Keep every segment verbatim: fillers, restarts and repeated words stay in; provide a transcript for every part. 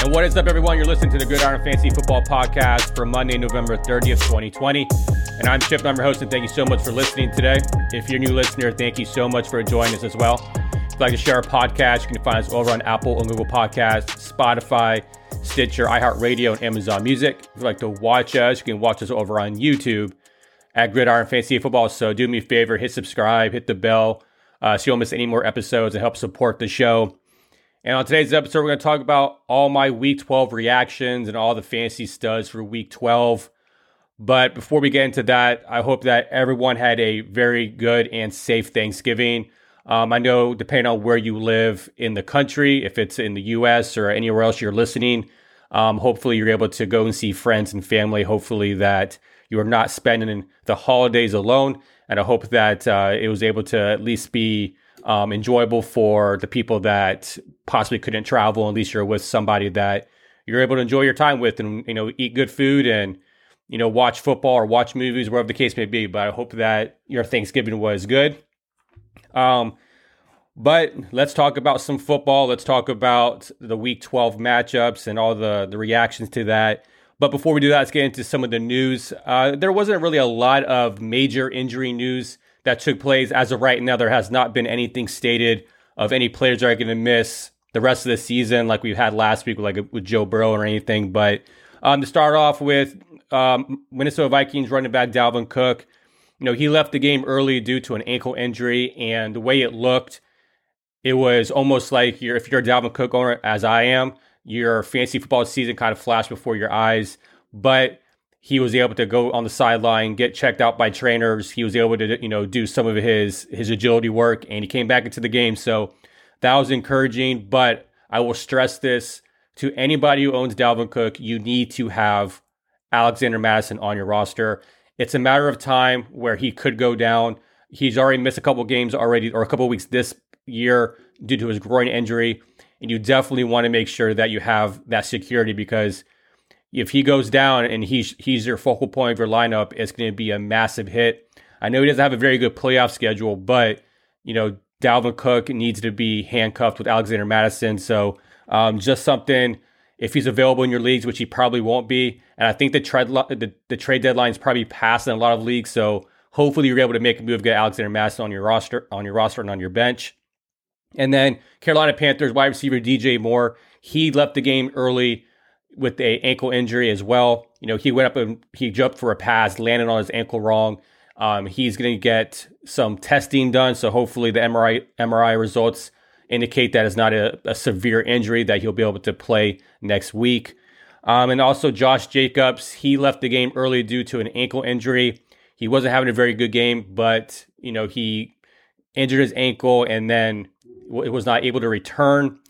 What is up, everyone? You're listening to the Gridiron Fantasy Football Podcast for Monday, November thirtieth, twenty twenty. And I'm Chip, I'm your host, and thank you so much for listening today. If you're a new listener, thank you so much for joining us as well. If you'd like to share our podcast, you can find us over on Apple and Google Podcasts, Spotify, Stitcher, iHeartRadio, and Amazon Music. If you'd like to watch us, you can watch us over on YouTube at Gridiron Fantasy Football. So do me a favor, hit subscribe, hit the bell, uh, so you don't miss any more episodes and help support the show. And on today's episode, we're going to talk about all my Week twelve reactions and all the fantasy studs for Week twelve. But before we get into that, I hope that everyone had a very good and safe Thanksgiving. Um, I know depending on where you live in the country, if it's in the U S or anywhere else you're listening, um, hopefully you're able to go and see friends and family. Hopefully that you are not spending the holidays alone. And I hope that uh, it was able to at least be Um, enjoyable for the people that possibly couldn't travel. At least you're with somebody that you're able to enjoy your time with and, you know, eat good food and, you know, watch football or watch movies, wherever the case may be. But I hope that your Thanksgiving was good. Um, but let's talk about some football. Let's talk about the Week twelve matchups and all the, the reactions to that. But before we do that, let's get into some of the news. Uh, there wasn't really a lot of major injury news that took place. As of right now, there has not been anything stated of any players that are going to miss the rest of the season like we had last week, like with Joe Burrow or anything. But um, to start off with, um, Minnesota Vikings running back Dalvin Cook, you know, he left the game early due to an ankle injury, and the way it looked, it was almost like you're, if you're a Dalvin Cook owner, as I am, your fantasy football season kind of flashed before your eyes. But he was able to go on the sideline, get checked out by trainers. He was able to, you know, do some of his his agility work, and he came back into the game. So that was encouraging. But I will stress this to anybody who owns Dalvin Cook: you need to have Alexander Mattison on your roster. It's a matter of time where he could go down. He's already missed a couple games already, or a couple weeks this year due to his groin injury, and you definitely want to make sure that you have that security, because if he goes down and he's he's your focal point of your lineup, it's going to be a massive hit. I know he doesn't have a very good playoff schedule, but, you know, Dalvin Cook needs to be handcuffed with Alexander Mattison. So um, just something, if he's available in your leagues, which he probably won't be. And I think the trade the, the trade deadline is probably passed in a lot of leagues. So hopefully you're able to make a move, get Alexander Mattison on your roster, on your roster and on your bench. And then Carolina Panthers wide receiver D J Moore, he left the game early with a ankle injury as well. You know, he went up and he jumped for a pass, landed on his ankle wrong. Um, he's going to get some testing done. So hopefully the M R I M R I results indicate that it's not a, a severe injury, that he'll be able to play next week. Um, and also Josh Jacobs, he left the game early due to an ankle injury. He wasn't having a very good game, but, you know, he injured his ankle and then was not able to return.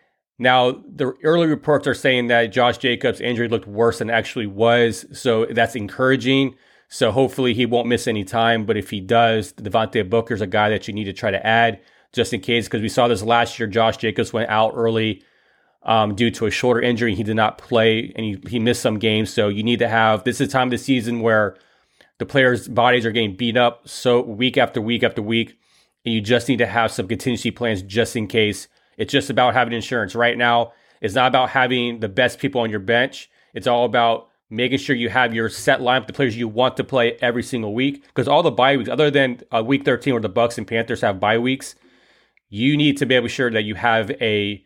Now, the early reports are saying that Josh Jacobs' injury looked worse than it actually was, so that's encouraging. So hopefully he won't miss any time, but if he does, Devontae Booker's a guy that you need to try to add just in case, because we saw this last year. Josh Jacobs went out early um, due to a shoulder injury. He did not play, and he, he missed some games, so you need to have, this is the time of the season where the players' bodies are getting beat up so week after week after week, and you just need to have some contingency plans just in case. It's just about having insurance. Right now, it's not about having the best people on your bench. It's all about making sure you have your set lineup, the players you want to play every single week. Because all the bye weeks, other than uh, week thirteen where the Bucks and Panthers have bye weeks, you need to be able to sure that you have a,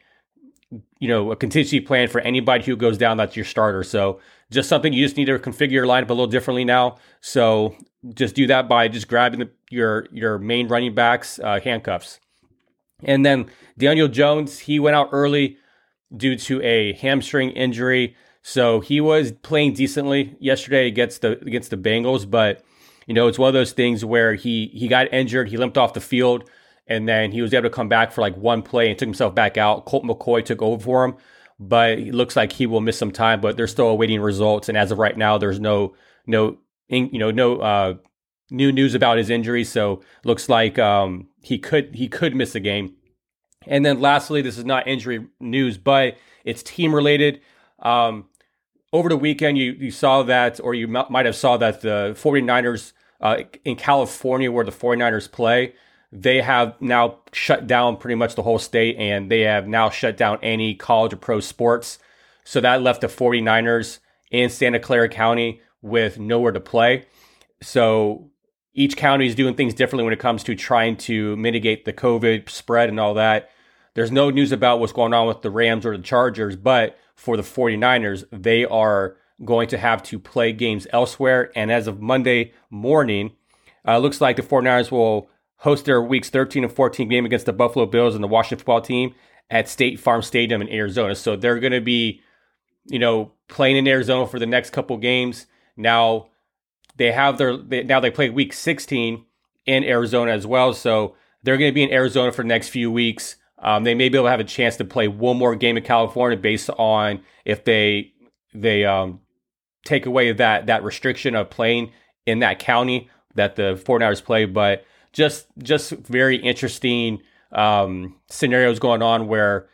you know, a contingency plan for anybody who goes down that's your starter. So just something you just need to configure your lineup a little differently now. So just do that by just grabbing the, your your main running backs uh, handcuffs. And then Daniel Jones, he went out early due to a hamstring injury. So he was playing decently yesterday against the against the Bengals, but you know, it's one of those things where he he got injured, he limped off the field, and then he was able to come back for like one play and took himself back out. Colt McCoy took over for him, but it looks like he will miss some time, but they're still awaiting results. And as of right now, there's no no you know no uh, new news about his injury. So looks like um, he could he could miss a game. And then lastly, this is not injury news, but it's team related. Um, over the weekend, you you saw that, or you m- might have saw that the 49ers uh, in California, where the 49ers play, they have now shut down pretty much the whole state, and they have now shut down any college or pro sports. So that left the 49ers in Santa Clara County with nowhere to play. So each county is doing things differently when it comes to trying to mitigate the COVID spread and all that. There's no news about what's going on with the Rams or the Chargers, but for the 49ers, they are going to have to play games elsewhere. And as of Monday morning, uh, looks like the 49ers will host their weeks thirteen and fourteen game against the Buffalo Bills and the Washington football team at State Farm Stadium in Arizona. So they're going to be, you know, playing in Arizona for the next couple games. Now they have their, they, now they play week sixteen in Arizona as well. So they're going to be in Arizona for the next few weeks. Um, they may be able to have a chance to play one more game in California based on if they, they, um, take away that, that restriction of playing in that county that the 49ers play. But just, just very interesting, um, scenarios going on where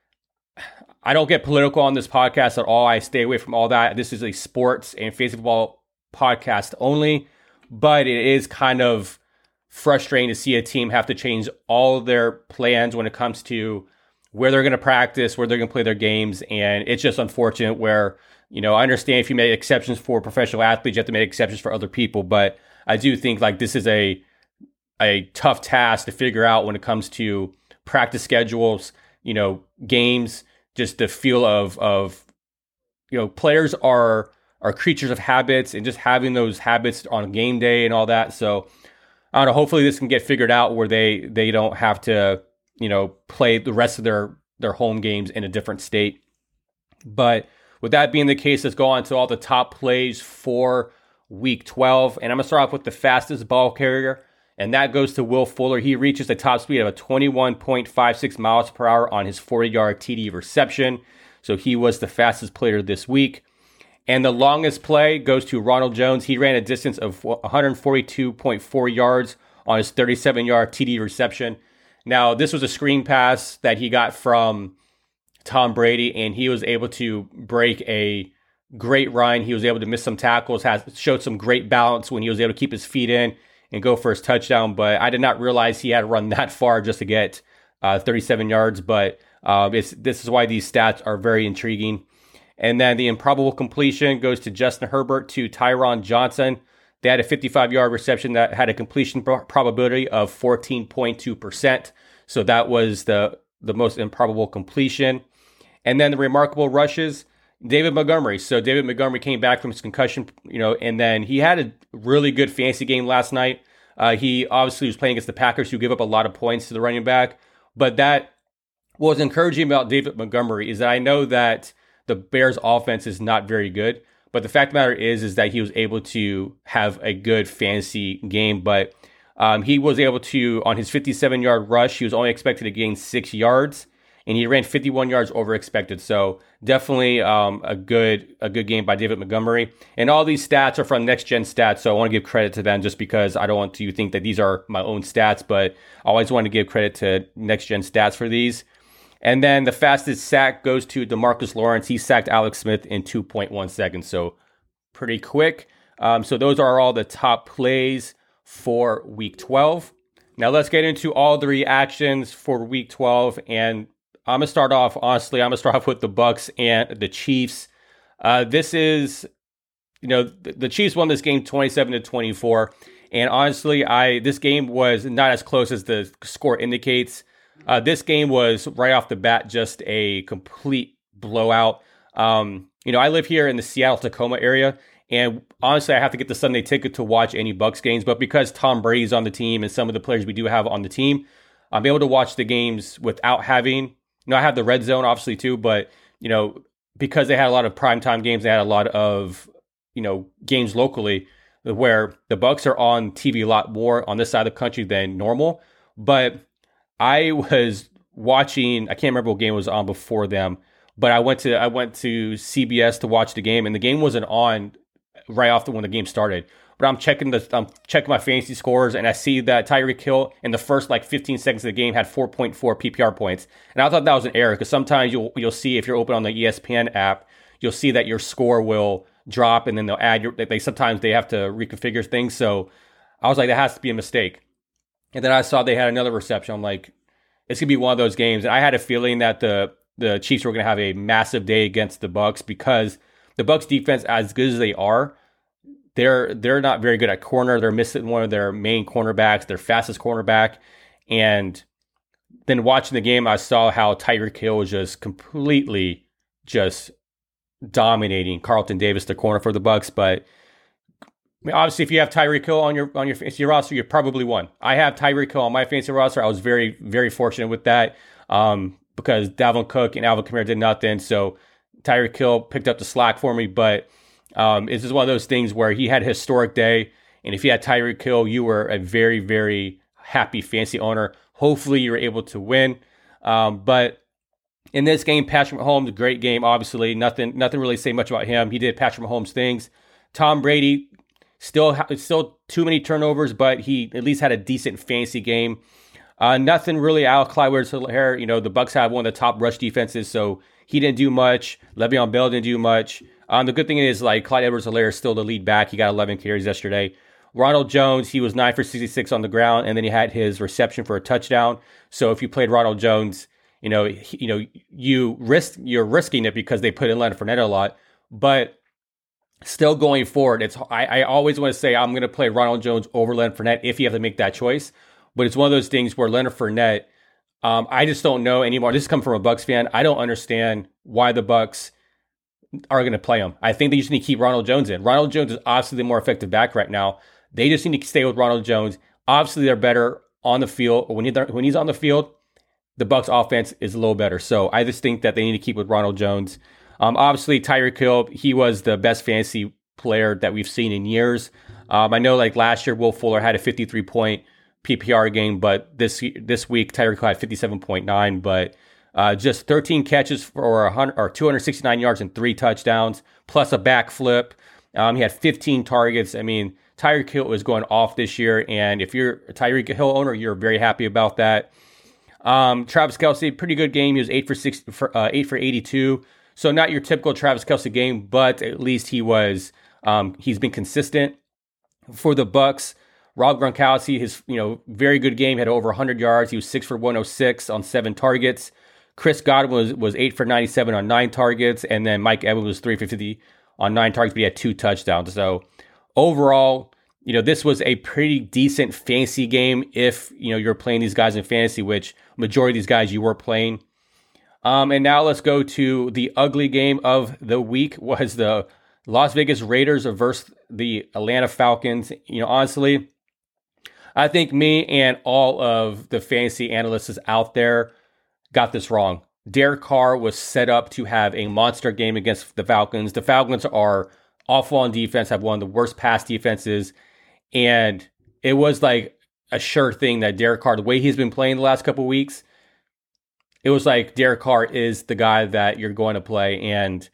I don't get political on this podcast at all. I stay away from all that. This is a sports and fantasy football podcast only, but it is kind of frustrating to see a team have to change all of their plans when it comes to where they're going to practice, where they're going to play their games. And it's just unfortunate where, you know, I understand if you make exceptions for professional athletes, you have to make exceptions for other people. But I do think like this is a, a tough task to figure out when it comes to practice schedules, you know, games, just the feel of, of, you know, players are, are creatures of habits and just having those habits on game day and all that. So I don't know, hopefully this can get figured out where they, they don't have to, you know, play the rest of their, their home games in a different state. But with that being the case, let's go on to all the top plays for week twelve. And I'm going to start off with the fastest ball carrier, and that goes to Will Fuller. He reaches a top speed of a twenty-one point five six miles per hour on his forty-yard T D reception. So he was the fastest player this week. And the longest play goes to Ronald Jones. He ran a distance of one forty-two point four yards on his thirty-seven-yard T D reception. Now, this was a screen pass that he got from Tom Brady, and he was able to break a great run. He was able to miss some tackles, has showed some great balance when he was able to keep his feet in and go for his touchdown. But I did not realize he had run that far just to get uh, thirty-seven yards. But uh, it's, this is why these stats are very intriguing. And then the improbable completion goes to Justin Herbert to Tyron Johnson. They had a fifty-five-yard reception that had a completion probability of fourteen point two percent. So that was the, the most improbable completion. And then the remarkable rushes, David Montgomery. So David Montgomery came back from his concussion, you know, and then he had a really good fantasy game last night. Uh, he obviously was playing against the Packers, who give up a lot of points to the running back. But that what was encouraging about David Montgomery is that I know that the Bears offense is not very good, but the fact of the matter is, is that he was able to have a good fantasy game. But um, he was able to, on his fifty-seven-yard rush, he was only expected to gain six yards, and he ran fifty-one yards over expected. So definitely um, a good a good game by David Montgomery. And all these stats are from Next Gen Stats, so I want to give credit to them just because I don't want you to think that these are my own stats, but I always want to give credit to Next Gen Stats for these. And then the fastest sack goes to DeMarcus Lawrence. He sacked Alex Smith in two point one seconds, so pretty quick. Um, so those are all the top plays for week twelve. Now let's get into all the reactions for week twelve. And I'm going to start off, honestly, I'm going to start off with the Bucs and the Chiefs. Uh, this is, you know, the, the Chiefs won this game twenty-seven to twenty-four. And honestly, I this game was not as close as the score indicates. Uh, this game was right off the bat just a complete blowout. Um, you know, I live here in the Seattle-Tacoma area, and honestly, I have to get the Sunday ticket to watch any Bucs games. But because Tom Brady's on the team and some of the players we do have on the team, I'm able to watch the games without having. You know, I have the red zone obviously too, but you know, because they had a lot of primetime games, they had a lot of you know games locally where the Bucs are on T V a lot more on this side of the country than normal, but I was watching, I can't remember what game was on before them, but I went to I went to C B S to watch the game, and the game wasn't on right off the, when the game started. But I'm checking the I'm checking my fantasy scores, and I see that Tyreek Hill in the first like fifteen seconds of the game had four point four P P R points, and I thought that was an error because sometimes you'll you'll see if you're open on the E S P N app, you'll see that your score will drop, and then they'll add your. They sometimes they have to reconfigure things, so I was like, that has to be a mistake. And then I saw they had another reception. I'm like, it's going to be one of those games. And I had a feeling that the the Chiefs were going to have a massive day against the Bucks because the Bucks defense, as good as they are, they're they're not very good at corner. They're missing one of their main cornerbacks, their fastest cornerback. And then watching the game, I saw how Tyreek Hill was just completely just dominating Carlton Davis, the corner for the Bucks. But I mean, obviously, if you have Tyreek Hill on your on your fantasy roster, you probably won. I have Tyreek Hill on my fantasy roster. I was very, very fortunate with that um, because Dalvin Cook and Alvin Kamara did nothing. So Tyreek Hill picked up the slack for me. But um, it's just one of those things where he had a historic day. And if you had Tyreek Hill, you were a very, very happy fantasy owner. Hopefully, you were able to win. Um, but in this game, Patrick Mahomes, great game, obviously. Nothing nothing really to say much about him. He did Patrick Mahomes things. Tom Brady, still still too many turnovers, but he at least had a decent fantasy game. Uh, nothing really out of Clyde Edwards-Helaire. You know, the Bucs have one of the top rush defenses, so he didn't do much. Le'Veon Bell didn't do much. Um, the good thing is, like, Clyde Edwards-Helaire is still the lead back. He got eleven carries yesterday. Ronald Jones, he was nine for sixty-six on the ground, and then he had his reception for a touchdown. So if you played Ronald Jones, you know, he, you know, you risk you're risking it because they put in Leonard Fournette a lot. But still going forward, it's I, I always want to say I'm going to play Ronald Jones over Leonard Fournette if you have to make that choice. But it's one of those things where Leonard Fournette, um, I just don't know anymore. This is coming from a Bucs fan. I don't understand why the Bucs are going to play him. I think they just need to keep Ronald Jones in. Ronald Jones is obviously the more effective back right now. They just need to stay with Ronald Jones. Obviously, they're better on the field. When, he, when he's on the field, the Bucs offense is a little better. So I just think that they need to keep with Ronald Jones. Um, obviously, Tyreek Hill, he was the best fantasy player that we've seen in years. Um, I know like last year, Will Fuller had a fifty-three point P P R game, but this this week, Tyreek Hill had fifty-seven point nine. But uh, just thirteen catches for one hundred, or two hundred sixty-nine yards and three touchdowns, plus a backflip. Um, he had fifteen targets. I mean, Tyreek Hill is going off this year, and if you're a Tyreek Hill owner, you're very happy about that. Um, Travis Kelce, pretty good game. He was eight for six, for, uh, eight for eighty-two. So not your typical Travis Kelce game, but at least he was. Um, he's been consistent for the Bucs. Rob Gronkowski, his you know very good game, had over one hundred yards. He was six for one oh six on seven targets. Chris Godwin was was eight for ninety-seven on nine targets, and then Mike Evans was three for fifty on nine targets, but he had two touchdowns. So overall, you know, this was a pretty decent fantasy game if, you know, you're playing these guys in fantasy, which majority of these guys you were playing. Um, and now let's go to the ugly game of the week was the Las Vegas Raiders versus the Atlanta Falcons. You know, honestly, I think me and all of the fantasy analysts out there got this wrong. Derek Carr was set up to have a monster game against the Falcons. The Falcons are awful on defense, have one of the worst pass defenses. And it was like a sure thing that Derek Carr, the way he's been playing the last couple of weeks, it was like Derek Carr is the guy that you're going to play. And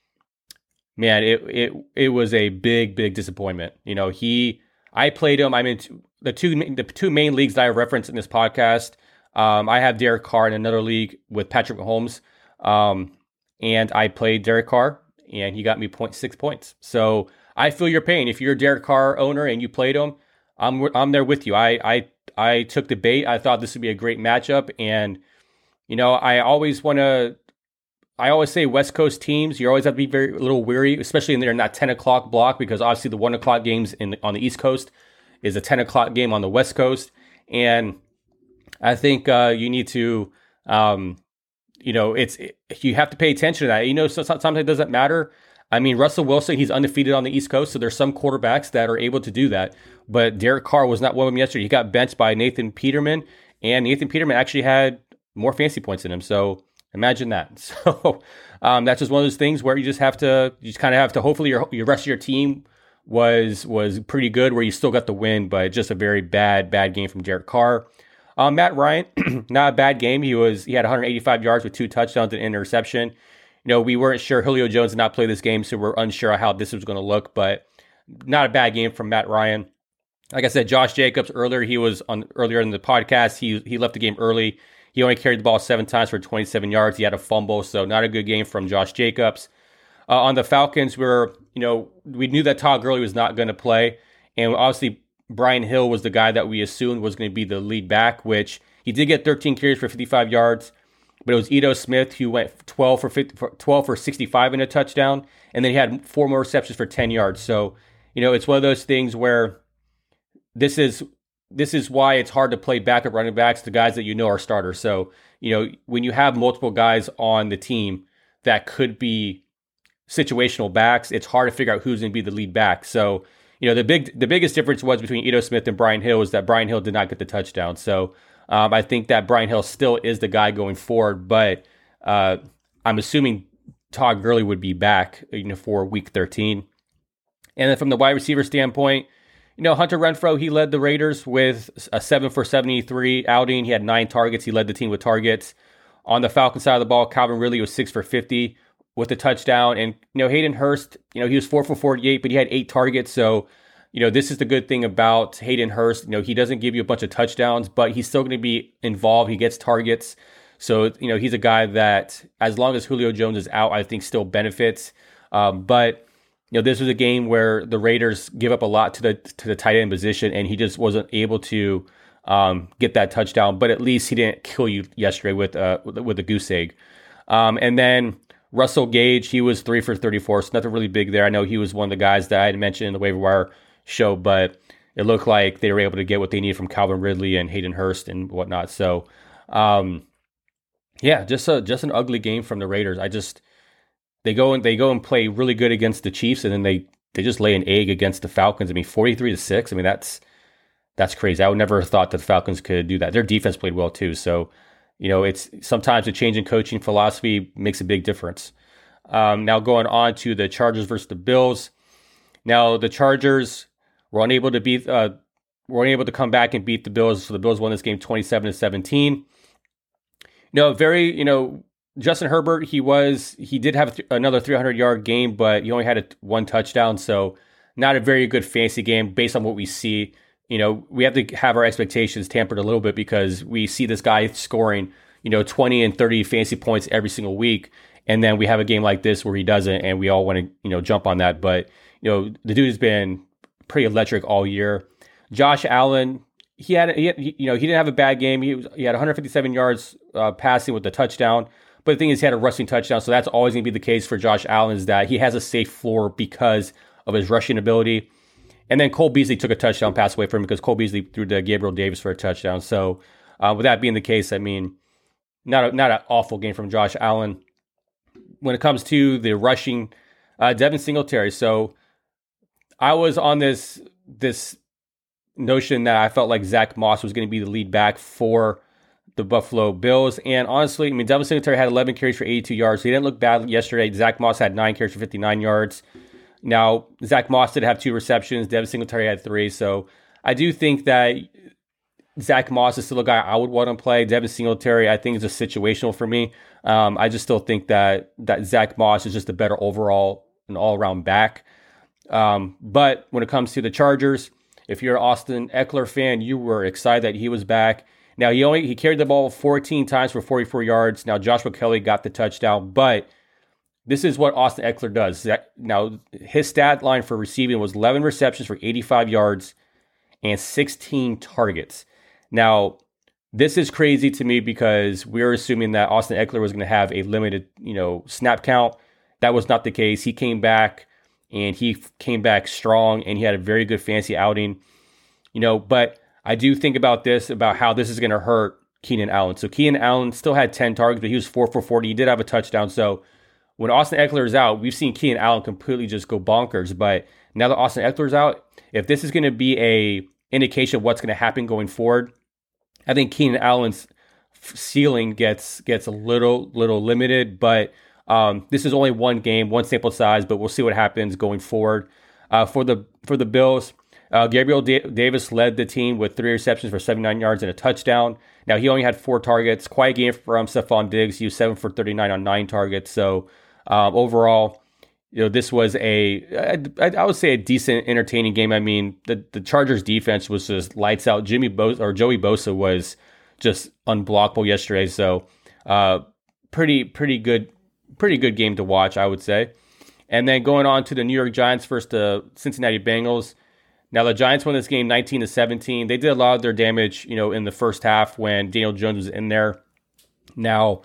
man, it it it was a big, big disappointment. You know, he I played him. I'm in the two the two main leagues that I referenced in this podcast. Um, I have Derek Carr in another league with Patrick Mahomes. Um, and I played Derek Carr, and he got me zero point six points. So I feel your pain. If you're a Derek Carr owner and you played him, I'm I'm there with you. I I I took the bait. I thought this would be a great matchup, and you know I always want to. I always say West Coast teams, you always have to be very a little weary, especially in, there in that ten o'clock block, because obviously the one o'clock games in on the East Coast is a ten o'clock game on the West Coast, and I think uh, you need to, um, you know, it's it, you have to pay attention to that. You know, so, sometimes it doesn't matter. I mean, Russell Wilson, he's undefeated on the East Coast, so there's some quarterbacks that are able to do that. But Derek Carr was not one of them yesterday. He got benched by Nathan Peterman, and Nathan Peterman actually had more fantasy points than him. So imagine that. So um, that's just one of those things where you just have to, you just kind of have to. Hopefully, your your rest of your team was was pretty good, where you still got the win, but just a very bad bad game from Derek Carr. Um, Matt Ryan, not a bad game. He was he had one hundred eighty-five yards with two touchdowns and an interception. You know, we weren't sure. Julio Jones did not play this game, so we're unsure how this was going to look, but not a bad game from Matt Ryan. Like I said, Josh Jacobs earlier, he was on earlier in the podcast. He he left the game early. He only carried the ball seven times for twenty-seven yards. He had a fumble, so not a good game from Josh Jacobs. Uh, on the Falcons, we were, you know, we knew that Todd Gurley was not going to play, and obviously Brian Hill was the guy that we assumed was going to be the lead back, which he did get thirteen carries for fifty-five yards. but it was Ito Smith who went twelve for fifty, twelve for sixty-five in a touchdown, and then he had four more receptions for ten yards. So, you know, it's one of those things where this is this is why it's hard to play backup running backs to guys that you know are starters. So, you know, when you have multiple guys on the team that could be situational backs, it's hard to figure out who's going to be the lead back. So, you know, the big the biggest difference was between Ito Smith and Brian Hill is that Brian Hill did not get the touchdown. So um, I think that Brian Hill still is the guy going forward, but uh, I'm assuming Todd Gurley would be back, you know, for week thirteen. And then from the wide receiver standpoint, you know, Hunter Renfrow, he led the Raiders with a seven for seventy-three outing. He had nine targets. He led the team with targets. On the Falcons side of the ball, Calvin Ridley was six for fifty with a touchdown. And, you know, Hayden Hurst, you know, he was four for forty-eight, but he had eight targets. So, you know, this is the good thing about Hayden Hurst. You know, he doesn't give you a bunch of touchdowns, but he's still going to be involved. He gets targets. So, you know, he's a guy that, as long as Julio Jones is out, I think still benefits. Um, but, you know, this was a game where the Raiders give up a lot to the to the tight end position, and he just wasn't able to um, get that touchdown. But at least he didn't kill you yesterday with uh, with a goose egg. Um, and then Russell Gage, he was three for thirty-four, so nothing really big there. I know he was one of the guys that I had mentioned in the waiver wire show, but it looked like they were able to get what they needed from Calvin Ridley and Hayden Hurst and whatnot. So, um, yeah, just a just an ugly game from the Raiders. I just they go and they go and play really good against the Chiefs, and then they they just lay an egg against the Falcons. I mean, forty-three to six. I mean, that's that's crazy. I would never have thought that the Falcons could do that. Their defense played well too. So, you know, it's sometimes a change in coaching philosophy makes a big difference. Um, now going on to the Chargers versus the Bills. Now the Chargers were unable to beat, uh, were unable to come back and beat the Bills. So the Bills won this game twenty-seven to seventeen. You know, very, you know, Justin Herbert, he was, he did have another three hundred yard game, but he only had a, one touchdown. So not a very good fantasy game based on what we see. You know, we have to have our expectations tempered a little bit because we see this guy scoring, you know, twenty and thirty fantasy points every single week. And then we have a game like this where he doesn't, and we all want to, you know, jump on that. But, you know, the dude has been pretty electric all year. Josh Allen, he had, he had you know, he didn't have a bad game. He was, he had one hundred fifty-seven yards uh, passing with the touchdown. But the thing is, he had a rushing touchdown. So that's always going to be the case for Josh Allen, is that he has a safe floor because of his rushing ability. And then Cole Beasley took a touchdown pass away from him because Cole Beasley threw to Gabriel Davis for a touchdown. So uh, with that being the case, I mean, not a, not an awful game from Josh Allen. When it comes to the rushing, uh, Devin Singletary. So I was on this this notion that I felt like Zach Moss was going to be the lead back for the Buffalo Bills. And honestly, I mean, Devin Singletary had eleven carries for eighty-two yards. So he didn't look bad yesterday. Zach Moss had nine carries for fifty-nine yards. Now, Zach Moss did have two receptions. Devin Singletary had three. So I do think that Zach Moss is still a guy I would want to play. Devin Singletary, I think, is a situational for me. Um, I just still think that that Zach Moss is just a better overall and all-around back. Um, but when it comes to the Chargers, if you're an Austin Eckler fan, you were excited that he was back. Now, he only he carried the ball fourteen times for forty-four yards. Now, Joshua Kelly got the touchdown, but this is what Austin Eckler does. Now, his stat line for receiving was eleven receptions for eighty-five yards and sixteen targets. Now, this is crazy to me because we're assuming that Austin Eckler was going to have a limited, you know, snap count. That was not the case. He came back and he came back strong, and he had a very good fantasy outing. You know, but I do think about this, about how this is going to hurt Keenan Allen. So Keenan Allen still had ten targets, but he was four for forty. He did have a touchdown. So when Austin Eckler is out, we've seen Keenan Allen completely just go bonkers. But now that Austin Eckler is out, if this is going to be a indication of what's going to happen going forward, I think Keenan Allen's ceiling gets gets a little little limited. But um, this is only one game, one sample size. But we'll see what happens going forward. Uh, for the for the Bills, uh, Gabriel da- Davis led the team with three receptions for seventy-nine yards and a touchdown. Now, he only had four targets. Quiet game from Stephon Diggs. He was seven for thirty-nine on nine targets. So um, overall, you know, this was a, I, I would say a decent, entertaining game. I mean, the, the Chargers defense was just lights out. Jimmy Bosa, or Joey Bosa, was just unblockable yesterday. So uh, pretty, pretty good, pretty good game to watch, I would say. And then going on to the New York Giants versus the Cincinnati Bengals. Now, the Giants won this game nineteen to seventeen. They did a lot of their damage, you know, in the first half when Daniel Jones was in there. Now,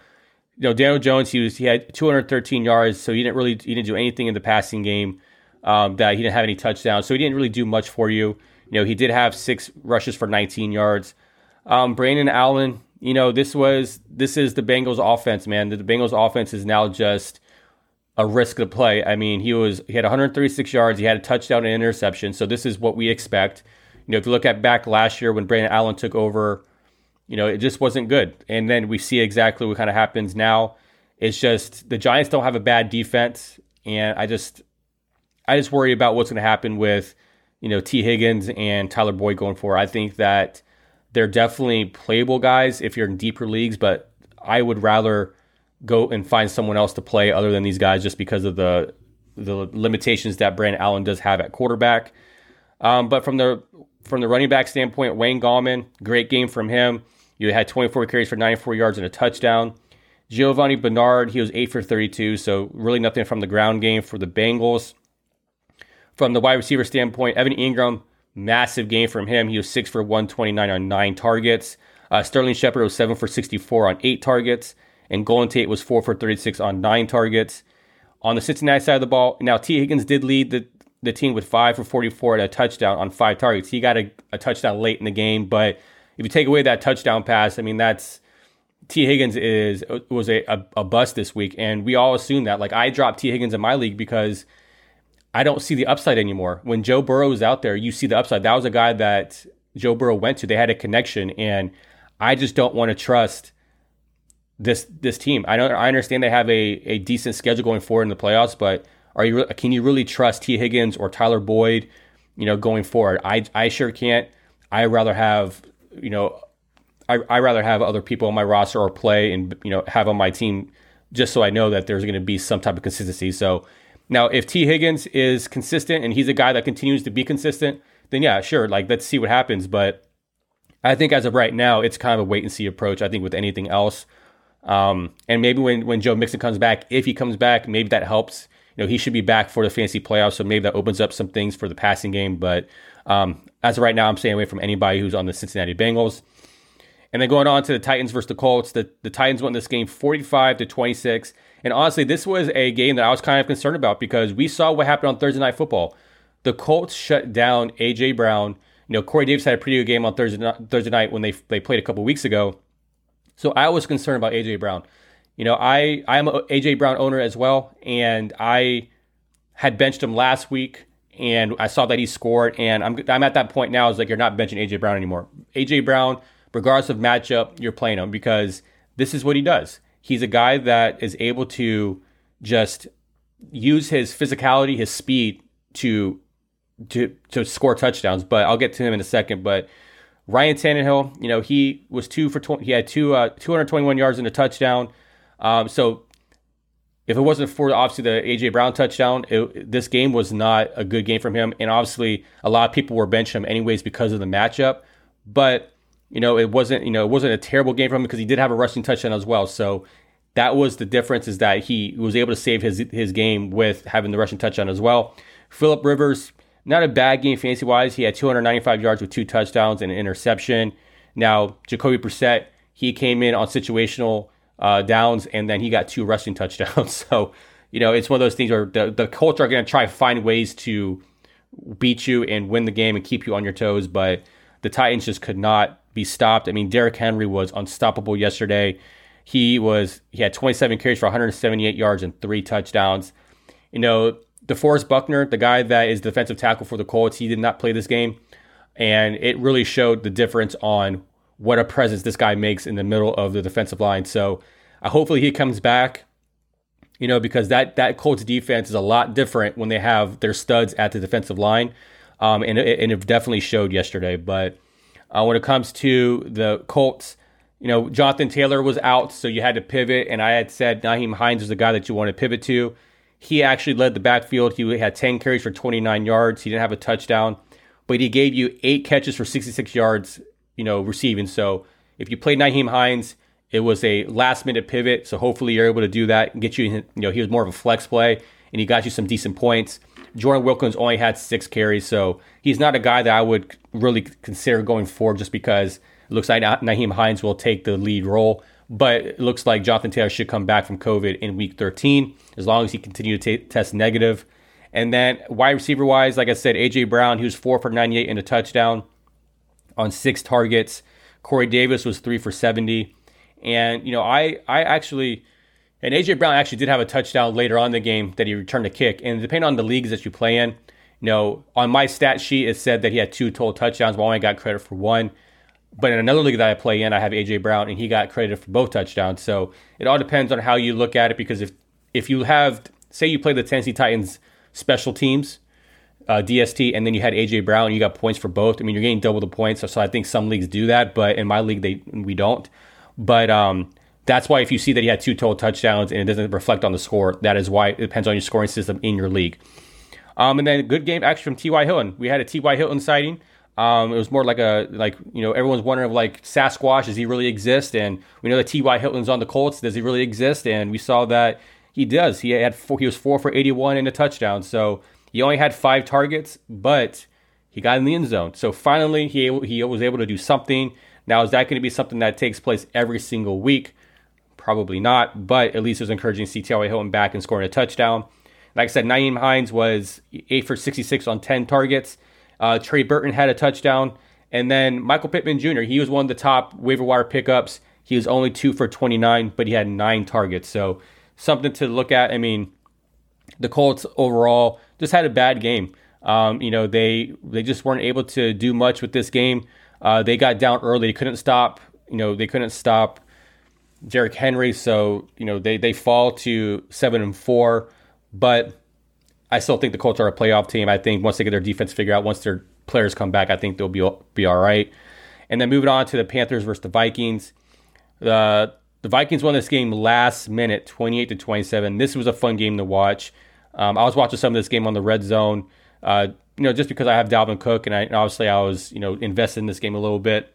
you know, Daniel Jones, he was he had two hundred thirteen yards, so he didn't really he didn't do anything in the passing game. Um, that he didn't have any touchdowns, so he didn't really do much for you. You know, he did have six rushes for nineteen yards. Um, Brandon Allen, you know, this was this is the Bengals offense, man. The, the Bengals offense is now just a risk to play. I mean, he was he had one hundred thirty-six yards, he had a touchdown and interception, so this is what we expect. You know, if you look at back last year when Brandon Allen took over, you know, it just wasn't good. And then we see exactly what kind of happens now. It's just the Giants don't have a bad defense, and I just I just worry about what's going to happen with, you know, T. Higgins and Tyler Boyd going forward. I think that they're definitely playable guys if you're in deeper leagues, but I would rather go and find someone else to play other than these guys just because of the the limitations that Brandon Allen does have at quarterback. Um, but from the from the running back standpoint, Wayne Gallman, great game from him. You had twenty-four carries for ninety-four yards and a touchdown. Giovanni Bernard, he was eight for thirty-two, so really nothing from the ground game for the Bengals. From the wide receiver standpoint, Evan Ingram, massive game from him. He was six for one twenty-nine on nine targets. Uh, Sterling Shepard was seven for sixty-four on eight targets. And Golden Tate was four for thirty-six on nine targets. On the Cincinnati side of the ball, now T. Higgins did lead the, the team with five for forty-four and a touchdown on five targets. He got a, a touchdown late in the game, but if you take away that touchdown pass, I mean, that's T. Higgins is was a, a, a bust this week. And we all assume that. Like, I dropped T. Higgins in my league because I don't see the upside anymore. When Joe Burrow is out there, you see the upside. That was a guy that Joe Burrow went to. They had a connection, and I just don't want to trust this this team. I don't. I understand they have a, a decent schedule going forward in the playoffs, but are you can you really trust T. Higgins or Tyler Boyd, you know, going forward? I I sure can't. I rather have you know, I I rather have other people on my roster or play and you know have on my team just so I know that there's going to be some type of consistency. So. Now, if T. Higgins is consistent and he's a guy that continues to be consistent, then yeah, sure, like let's see what happens. But I think as of right now, it's kind of a wait and see approach. I think with anything else, um, and maybe when when Joe Mixon comes back, if he comes back, maybe that helps. You know, he should be back for the fantasy playoffs, so maybe that opens up some things for the passing game. But um, as of right now, I'm staying away from anybody who's on the Cincinnati Bengals. And then going on to the Titans versus the Colts, the, the Titans won this game forty-five to twenty-six. And honestly, this was a game that I was kind of concerned about because we saw what happened on Thursday Night Football. The Colts shut down A J. Brown. You know, Corey Davis had a pretty good game on Thursday Thursday night when they they played a couple weeks ago. So I was concerned about A J. Brown. You know, I I am an A J. Brown owner as well, and I had benched him last week, and I saw that he scored, and I'm I'm at that point now. It's like you're not benching A J. Brown anymore. A J. Brown, regardless of matchup, you're playing him because this is what he does. He's a guy that is able to just use his physicality, his speed to to to score touchdowns. But I'll get to him in a second. But Ryan Tannehill, you know, he was two for twenty. He had two uh, two hundred twenty-one yards and a touchdown. Um, so if it wasn't for obviously the A J. Brown touchdown, it, this game was not a good game from him. And obviously, a lot of people were benching him anyways because of the matchup. But You know, it wasn't, you know, it wasn't a terrible game for him because he did have a rushing touchdown as well. So that was the difference, is that he was able to save his his game with having the rushing touchdown as well. Phillip Rivers, not a bad game fantasy-wise. He had two hundred ninety-five yards with two touchdowns and an interception. Now, Jacoby Brissett, he came in on situational uh, downs, and then he got two rushing touchdowns. So, you know, it's one of those things where the, the Colts are going to try to find ways to beat you and win the game and keep you on your toes, but the Titans just could not be stopped. I mean, Derrick Henry was unstoppable yesterday. He was he had twenty-seven carries for one hundred seventy-eight yards and three touchdowns. You know, DeForest Buckner, the guy that is defensive tackle for the Colts, he did not play this game, and it really showed the difference on what a presence this guy makes in the middle of the defensive line. So uh, hopefully he comes back, you know, because that that Colts defense is a lot different when they have their studs at the defensive line, um, and, it, and it definitely showed yesterday. But Uh, when it comes to the Colts, you know, Jonathan Taylor was out, so you had to pivot. And I had said Nyheim Hines was the guy that you want to pivot to. He actually led the backfield. He had ten carries for twenty-nine yards. He didn't have a touchdown, but he gave you eight catches for sixty-six yards, you know, receiving. So if you played Nyheim Hines, it was a last-minute pivot. So hopefully you're able to do that and get you, you know, he was more of a flex play, and he got you some decent points. Jordan Wilkins only had six carries, so he's not a guy that I would really consider going forward just because it looks like Nyheim Hines will take the lead role. But it looks like Jonathan Taylor should come back from COVID in week thirteen, as long as he continues to t- test negative. And then wide receiver wise, like I said, A J Brown, he was four for ninety-eight and a touchdown on six targets. Corey Davis was three for seventy. And, you know, I, I actually, and A J Brown actually did have a touchdown later on in the game that he returned a kick. And depending on the leagues that you play in, you know, on my stat sheet, it said that he had two total touchdowns, but I only got credit for one. But in another league that I play in, I have A J Brown, and he got credited for both touchdowns. So it all depends on how you look at it, because if, if you have, say you play the Tennessee Titans special teams, uh, D S T, and then you had A J Brown and you got points for both, I mean, you're getting double the points. So, so I think some leagues do that, but in my league, they we don't. But um, that's why if you see that he had two total touchdowns and it doesn't reflect on the score, that is why it depends on your scoring system in your league. Um, and then a good game actually from T Y. Hilton. We had a T Y. Hilton sighting. Um, it was more like a, like, you know, everyone's wondering, like, Sasquatch, does he really exist? And we know that T Y. Hilton's on the Colts. Does he really exist? And we saw that he does. He had four, he was four for eighty-one and a touchdown. So he only had five targets, but he got in the end zone. So finally, he he was able to do something. Now, is that going to be something that takes place every single week? Probably not, but at least it was encouraging to see T Y. Hilton back and scoring a touchdown. Like I said, Nyheim Hines was eight for sixty-six on ten targets. Uh, Trey Burton had a touchdown. And then Michael Pittman Junior, he was one of the top waiver wire pickups. He was only two for twenty-nine, but he had nine targets. So something to look at. I mean, the Colts overall just had a bad game. Um, you know, they they just weren't able to do much with this game. Uh, they got down early. They couldn't stop, you know, they couldn't stop Derrick Henry. So, you know, they, they fall to seven and four. But I still think the Colts are a playoff team. I think once they get their defense figured out, once their players come back, I think they'll be be all right. And then moving on to the Panthers versus the Vikings. The the Vikings won this game last minute, twenty-eight to twenty-seven. This was a fun game to watch. Um, I was watching some of this game on the Red Zone, uh, you know, just because I have Dalvin Cook, and I and obviously I was, you know, invested in this game a little bit.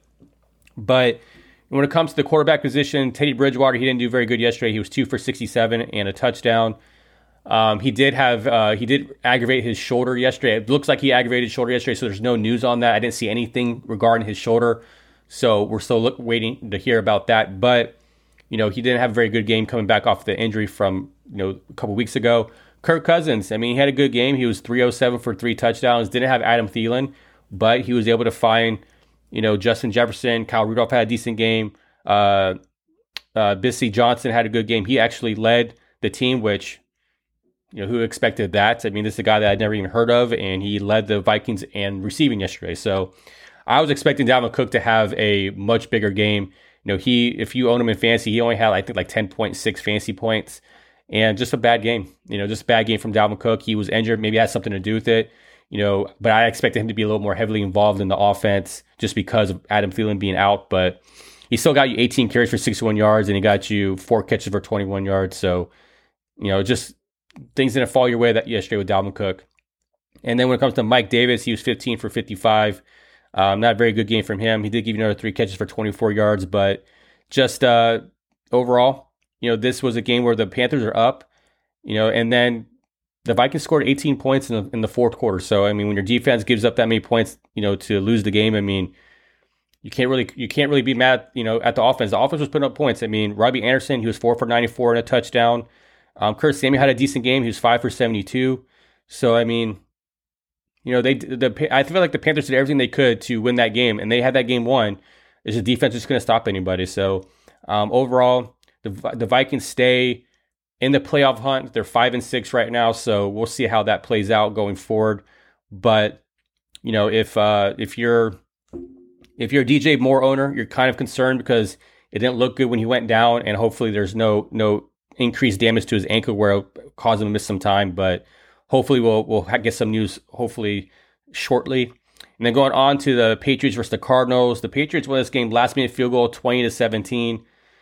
But when it comes to the quarterback position, Teddy Bridgewater, he didn't do very good yesterday. He was two for sixty-seven and a touchdown. Um, he did have uh, he did aggravate his shoulder yesterday. It looks like he aggravated his shoulder yesterday, so there's no news on that. I didn't see anything regarding his shoulder, so we're still look, waiting to hear about that. But you know, he didn't have a very good game coming back off the injury from, you know, a couple weeks ago. Kirk Cousins, I mean, he had a good game. He was three oh seven for three touchdowns. Didn't have Adam Thielen, but he was able to find, you know, Justin Jefferson. Kyle Rudolph had a decent game. Uh, uh, Bissy Johnson had a good game. He actually led the team, which, you know, who expected that? I mean, this is a guy that I'd never even heard of, and he led the Vikings in receiving yesterday. So I was expecting Dalvin Cook to have a much bigger game. You know, he, if you own him in fantasy, he only had, I think, like ten point six fantasy points, and just a bad game. You know, just a bad game from Dalvin Cook. He was injured. Maybe it had something to do with it. You know, but I expected him to be a little more heavily involved in the offense just because of Adam Thielen being out. But he still got you eighteen carries for sixty-one yards, and he got you four catches for twenty-one yards. So, you know, just things didn't fall your way that yesterday with Dalvin Cook. And then when it comes to Mike Davis, he was fifteen for fifty-five. Um, not a very good game from him. He did give you another three catches for twenty-four yards, but just uh, overall, you know, this was a game where the Panthers are up, you know, and then the Vikings scored eighteen points in the, in the fourth quarter. So, I mean, when your defense gives up that many points, you know, to lose the game, I mean, you can't really you can't really be mad, you know, at the offense. The offense was putting up points. I mean, Robbie Anderson, he was four for ninety-four and a touchdown. Um, Kurt Samuel had a decent game. He was five for seventy-two. So, I mean, you know, they the I feel like the Panthers did everything they could to win that game, and they had that game won. Is the defense just going to stop anybody? So, um, overall, the the Vikings stay in the playoff hunt. They're five and six right now, so we'll see how that plays out going forward. But you know, if uh, if you're if you're a D J Moore owner, you're kind of concerned because it didn't look good when he went down, and hopefully there's no no increased damage to his ankle where it'll cause him to miss some time. But hopefully we'll we'll get some news hopefully shortly. And then going on to the Patriots versus the Cardinals. The Patriots won this game last minute field goal, twenty to seventeen.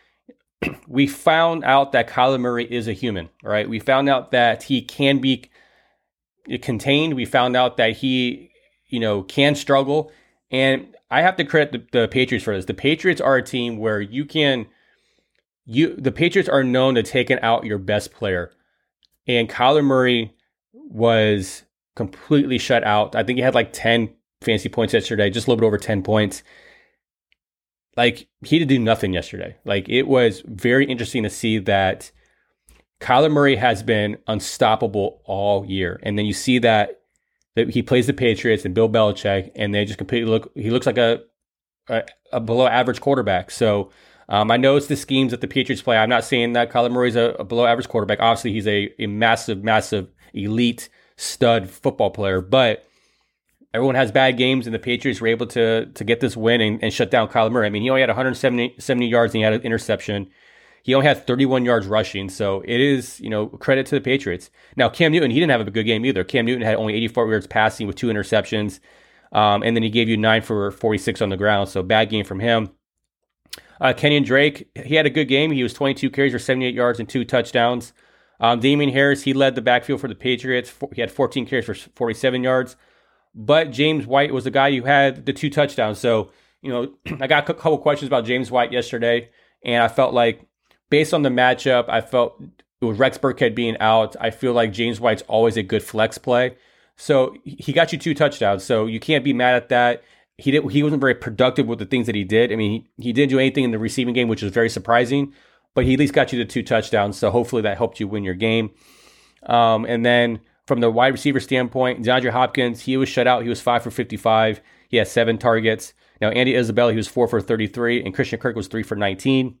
We found out that Kyler Murray is a human, all right? We found out that he can be contained. We found out that he, you know, can struggle. And I have to credit the, the Patriots for this. The Patriots are a team where you can, you the Patriots are known to taking out your best player. And Kyler Murray was completely shut out. I think he had like ten fantasy points yesterday, just a little bit over ten points. like he did do nothing yesterday. Like it was very interesting to see that Kyler Murray has been unstoppable all year. And then you see that, that he plays the Patriots and Bill Belichick, and they just completely look, he looks like a, a, a below average quarterback. So um, I know it's the schemes that the Patriots play. I'm not saying that Kyler Murray's a, a below average quarterback. Obviously, he's a, a massive, massive elite stud football player, but everyone has bad games, and the Patriots were able to to get this win and, and shut down Kyler Murray. I mean, he only had one hundred seventy yards and he had an interception. He only had thirty-one yards rushing, so it is, you know, credit to the Patriots. Now, Cam Newton, he didn't have a good game either. Cam Newton had only eighty-four yards passing with two interceptions, um, and then he gave you nine for forty-six on the ground, so bad game from him. Uh, Kenyon Drake, he had a good game. He was twenty-two carries for seventy-eight yards and two touchdowns. Um, Damian Harris, he led the backfield for the Patriots. He had fourteen carries for forty-seven yards. But James White was the guy who had the two touchdowns. So, you know, I got a couple questions about James White yesterday, and I felt like, based on the matchup, I felt with Rex Burkhead being out, I feel like James White's always a good flex play. So he got you two touchdowns. So you can't be mad at that. He did. He wasn't very productive with the things that he did. I mean, he, he didn't do anything in the receiving game, which was very surprising. But he at least got you the two touchdowns. So hopefully that helped you win your game. Um, and then from the wide receiver standpoint, DeAndre Hopkins, he was shut out. He was five for fifty-five. He had seven targets. Now, Andy Isabella, he was four for thirty-three. And Christian Kirk was three for nineteen.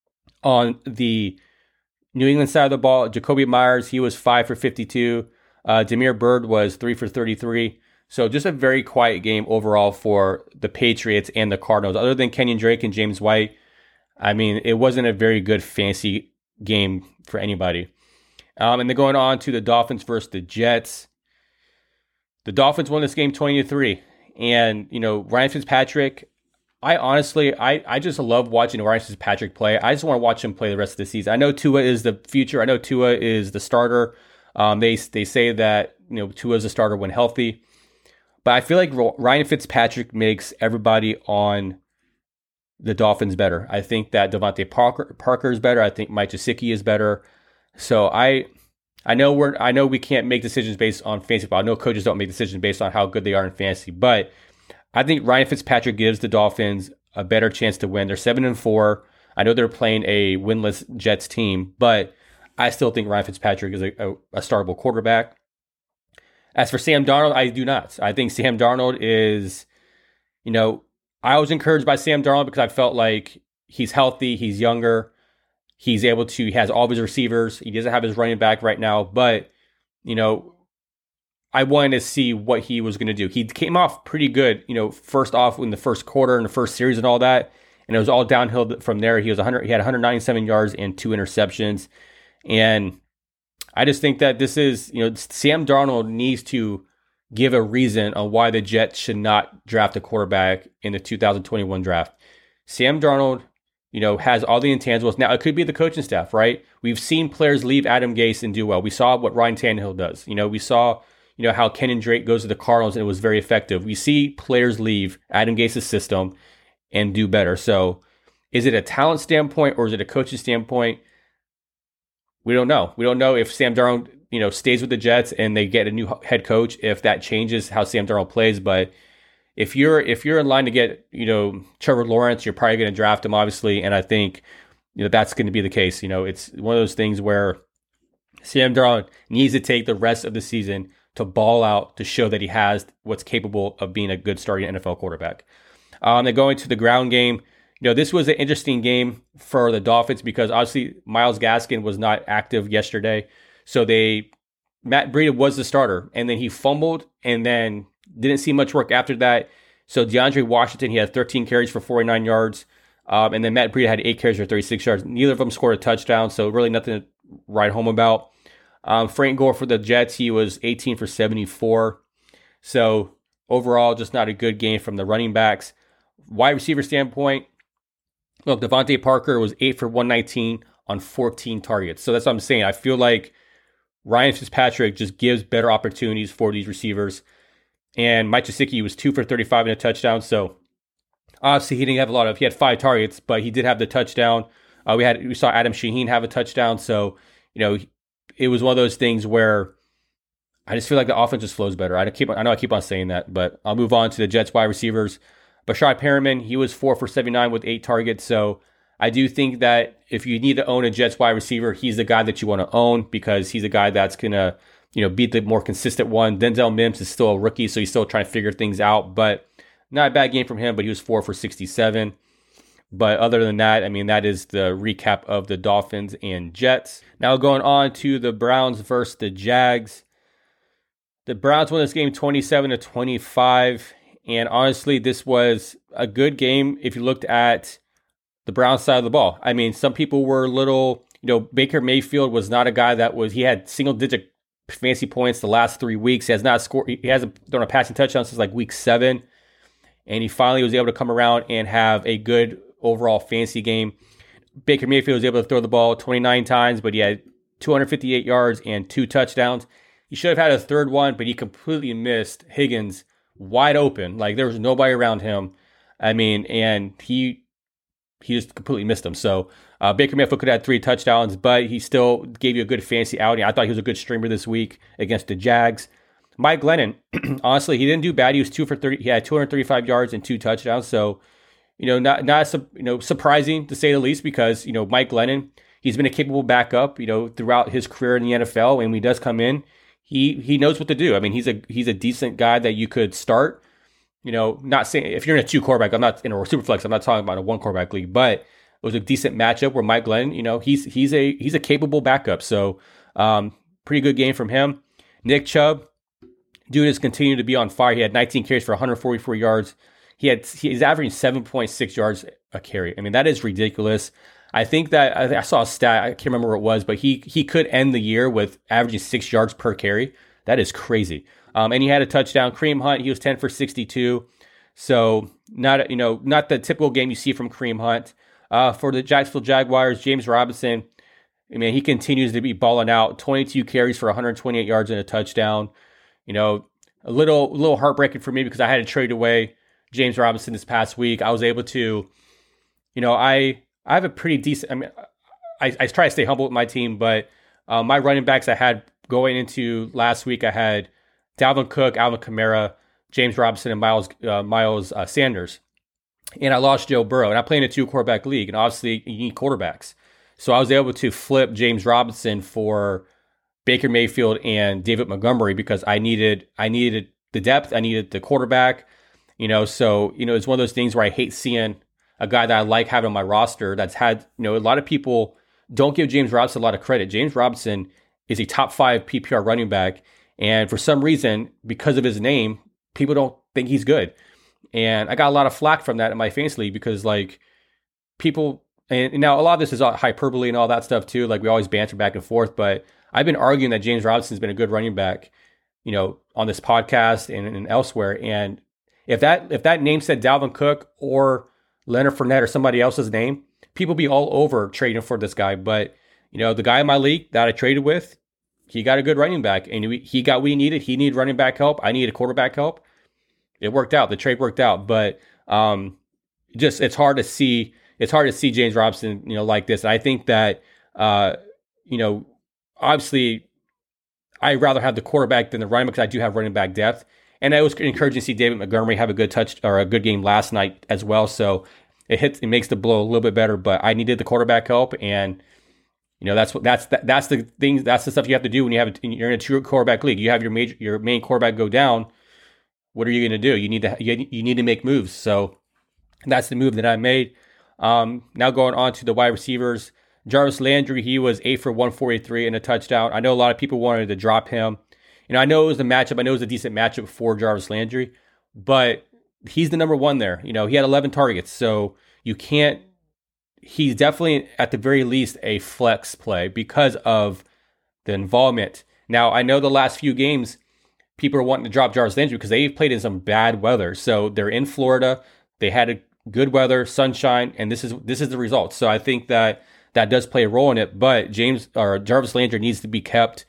On the New England side of the ball, Jacoby Myers, he was five for fifty-two. Uh, Damiere Byrd was three for thirty-three. So just a very quiet game overall for the Patriots and the Cardinals. Other than Kenyon Drake and James White, I mean, it wasn't a very good fantasy game for anybody. Um, and then going on to the Dolphins versus the Jets. The Dolphins won this game twenty to three. And, you know, Ryan Fitzpatrick, I honestly, I, I just love watching Ryan Fitzpatrick play. I just want to watch him play the rest of the season. I know Tua is the future. I know Tua is the starter. Um, they they say that, you know, Tua is a starter when healthy. But I feel like Ryan Fitzpatrick makes everybody on the Dolphins better. I think that Devontae Parker, Parker is better. I think Mike Gesicki is better. So I I know we're I know we can't make decisions based on fantasy football. I know coaches don't make decisions based on how good they are in fantasy, but I think Ryan Fitzpatrick gives the Dolphins a better chance to win. They're seven and four. I know they're playing a winless Jets team, but I still think Ryan Fitzpatrick is a, a, a startable quarterback. As for Sam Darnold, I do not. I think Sam Darnold is, you know, I was encouraged by Sam Darnold because I felt like he's healthy, he's younger, he's able to, he has all of his receivers. He doesn't have his running back right now, but, you know, I wanted to see what he was going to do. He came off pretty good, you know, first off in the first quarter and the first series and all that, and it was all downhill from there. He was one hundred, he had one hundred ninety-seven yards and two interceptions, and I just think that this is, you know, Sam Darnold needs to give a reason on why the Jets should not draft a quarterback in the two thousand twenty-one draft. Sam Darnold, you know, has all the intangibles. Now, it could be the coaching staff, right? We've seen players leave Adam Gase and do well. We saw what Ryan Tannehill does. You know, we saw, you know, how Kenyon Drake goes to the Cardinals and it was very effective. We see players leave Adam Gase's system and do better. So is it a talent standpoint or is it a coaching standpoint? We don't know. We don't know if Sam Darnold, you know, stays with the Jets and they get a new head coach, if that changes how Sam Darnold plays. But if you're if you're in line to get, you know, Trevor Lawrence, you're probably going to draft him, obviously. And I think, you know, that's going to be the case. You know, it's one of those things where Sam Darnold needs to take the rest of the season to ball out to show that he has what's capable of being a good starting N F L quarterback. Um, then going to the ground game. You know, this was an interesting game for the Dolphins because obviously Myles Gaskin was not active yesterday. So they, Matt Breida was the starter and then he fumbled and then didn't see much work after that. So DeAndre Washington, he had thirteen carries for forty-nine yards. Um, and then Matt Breida had eight carries for thirty-six yards. Neither of them scored a touchdown. So really nothing to write home about. Um, Frank Gore for the Jets, he was eighteen for seventy-four. So overall, just not a good game from the running backs. Wide receiver standpoint, look, Devontae Parker was eight for one nineteen on fourteen targets. So that's what I'm saying. I feel like Ryan Fitzpatrick just gives better opportunities for these receivers. And Mike Gesicki was two for thirty-five and a touchdown. So obviously he didn't have a lot of, he had five targets, but he did have the touchdown. Uh, we had, we saw Adam Shaheen have a touchdown. So, you know, it was one of those things where I just feel like the offense just flows better. I keep, I know I keep on saying that, but I'll move on to the Jets wide receivers. Bashad Perriman, he was four for seventy-nine with eight targets. So I do think that if you need to own a Jets wide receiver, he's the guy that you want to own because he's a guy that's going to, you know, be the more consistent one. Denzel Mims is still a rookie, so he's still trying to figure things out, but not a bad game from him, but he was four for sixty-seven. But other than that, I mean, that is the recap of the Dolphins and Jets. Now going on to the Browns versus the Jags. The Browns won this game twenty-seven to twenty-five. And honestly, this was a good game if you looked at the Browns side of the ball. I mean, some people were a little, you know, Baker Mayfield was not a guy that was, he had single digit fantasy points the last three weeks. He has not scored, he hasn't done a passing touchdown since like week seven. And he finally was able to come around and have a good overall fantasy game. Baker Mayfield was able to throw the ball twenty-nine times, but he had two hundred fifty-eight yards and two touchdowns. He should have had a third one, but he completely missed Higgins wide open. Like there was nobody around him. I mean, and he he just completely missed him. So uh, Baker Mayfield could have had three touchdowns, but he still gave you a good fantasy outing. I thought he was a good streamer this week against the Jags. Mike Glennon, honestly, he didn't do bad. He was two for thirty. He had two hundred thirty-five yards and two touchdowns. So, you know, not not you know surprising to say the least, because you know Mike Glennon, he's been a capable backup, you know, throughout his career in the N F L, and when he does come in, he he knows what to do. I mean, he's a he's a decent guy that you could start. You know, not saying if you're in a two quarterback, I'm not in a super flex. I'm not talking about a one quarterback league, but it was a decent matchup where Mike Glennon, you know, he's he's a he's a capable backup. So, um, pretty good game from him. Nick Chubb, dude has continued to be on fire. He had nineteen carries for one hundred forty-four yards. He had he's averaging seven point six yards a carry. I mean, that is ridiculous. I think that I, I saw a stat. I can't remember what it was, but he he could end the year with averaging six yards per carry. That is crazy. Um, and he had a touchdown. Kareem Hunt, he was ten for sixty-two. So not you know not the typical game you see from Kareem Hunt. Uh, for the Jacksonville Jaguars, James Robinson, I mean, he continues to be balling out. twenty-two carries for one hundred twenty-eight yards and a touchdown. You know, a little a little heartbreaking for me because I had to trade away James Robinson this past week. I was able to, you know, I I have a pretty decent. I mean, I, I try to stay humble with my team, but uh, my running backs I had going into last week, I had Dalvin Cook, Alvin Kamara, James Robinson, and Miles uh, Miles uh, Sanders. And I lost Joe Burrow. And I play in a two-quarterback league, and obviously you need quarterbacks. So I was able to flip James Robinson for Baker Mayfield and David Montgomery because I needed I needed the depth, I needed the quarterback. You know, so you know it's one of those things where I hate seeing a guy that I like having on my roster that's had, you know, a lot of people don't give James Robinson a lot of credit. James Robinson is a top five P P R running back. And for some reason, because of his name, people don't think he's good. And I got a lot of flack from that in my fantasy league because, like, people, and now a lot of this is hyperbole and all that stuff too. Like, we always banter back and forth. But I've been arguing that James Robinson's been a good running back, you know, on this podcast and, and elsewhere. And if that if that name said Dalvin Cook or Leonard Fournette or somebody else's name, people be all over trading for this guy. But, you know, the guy in my league that I traded with, he got a good running back, and he got what he needed. He needed running back help. I needed quarterback help. It worked out. The trade worked out, but um, just it's hard to see. It's hard to see James Robinson, you know, like this. And I think that uh, you know, obviously, I'd rather have the quarterback than the running back because I do have running back depth. And it was encouraging to see David Montgomery have a good touch or a good game last night as well. So it hits, it makes the blow a little bit better. But I needed the quarterback help, and you know, that's what that's that, that's the things that's the stuff you have to do when you have a, you're in a two quarterback league. You have your major your main quarterback go down. What are you going to do? You need to you, you need to make moves. So that's the move that I made. Um, now going on to the wide receivers, Jarvis Landry, he was eight for one forty-three and a touchdown. I know a lot of people wanted to drop him. You know, I know it was a matchup. I know it was a decent matchup for Jarvis Landry, but he's the number one there. You know, he had eleven targets, so you can't. He's definitely, at the very least, a flex play because of the involvement. Now, I know the last few games, people are wanting to drop Jarvis Landry because they've played in some bad weather. So they're in Florida. They had a good weather, sunshine, and this is this is the result. So I think that that does play a role in it. But James or Jarvis Landry needs to be kept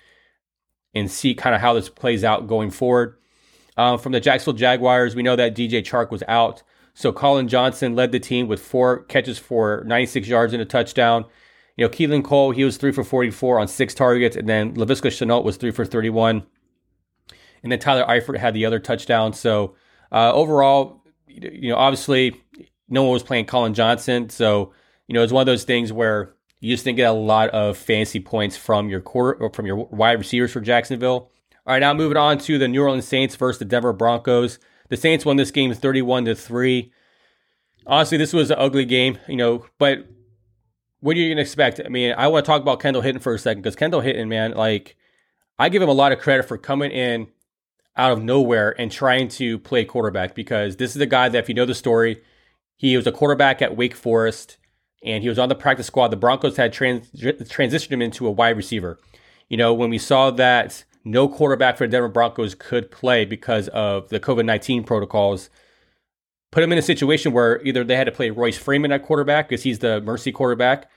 and see kind of how this plays out going forward. Um, from the Jacksonville Jaguars, we know that D J Chark was out. So Colin Johnson led the team with four catches for ninety-six yards and a touchdown. You know, Keelan Cole, he was three for forty-four on six targets. And then Laviska Shenault was three for thirty-one. And then Tyler Eifert had the other touchdown. So uh, overall, you know, obviously no one was playing Colin Johnson. So, you know, it's one of those things where you just didn't get a lot of fantasy points from your quarter or from your wide receivers for Jacksonville. All right, now moving on to the New Orleans Saints versus the Denver Broncos. The Saints won this game thirty-one to three. Honestly, this was an ugly game, you know, but what are you going to expect? I mean, I want to talk about Kendall Hinton for a second because Kendall Hinton, man, like, I give him a lot of credit for coming in out of nowhere and trying to play quarterback, because this is a guy that, if you know the story, he was a quarterback at Wake Forest and he was on the practice squad. The Broncos had trans- transitioned him into a wide receiver. You know, when we saw that no quarterback for the Denver Broncos could play because of the covid nineteen protocols, put him in a situation where either they had to play Royce Freeman at quarterback because he's the mercy quarterback,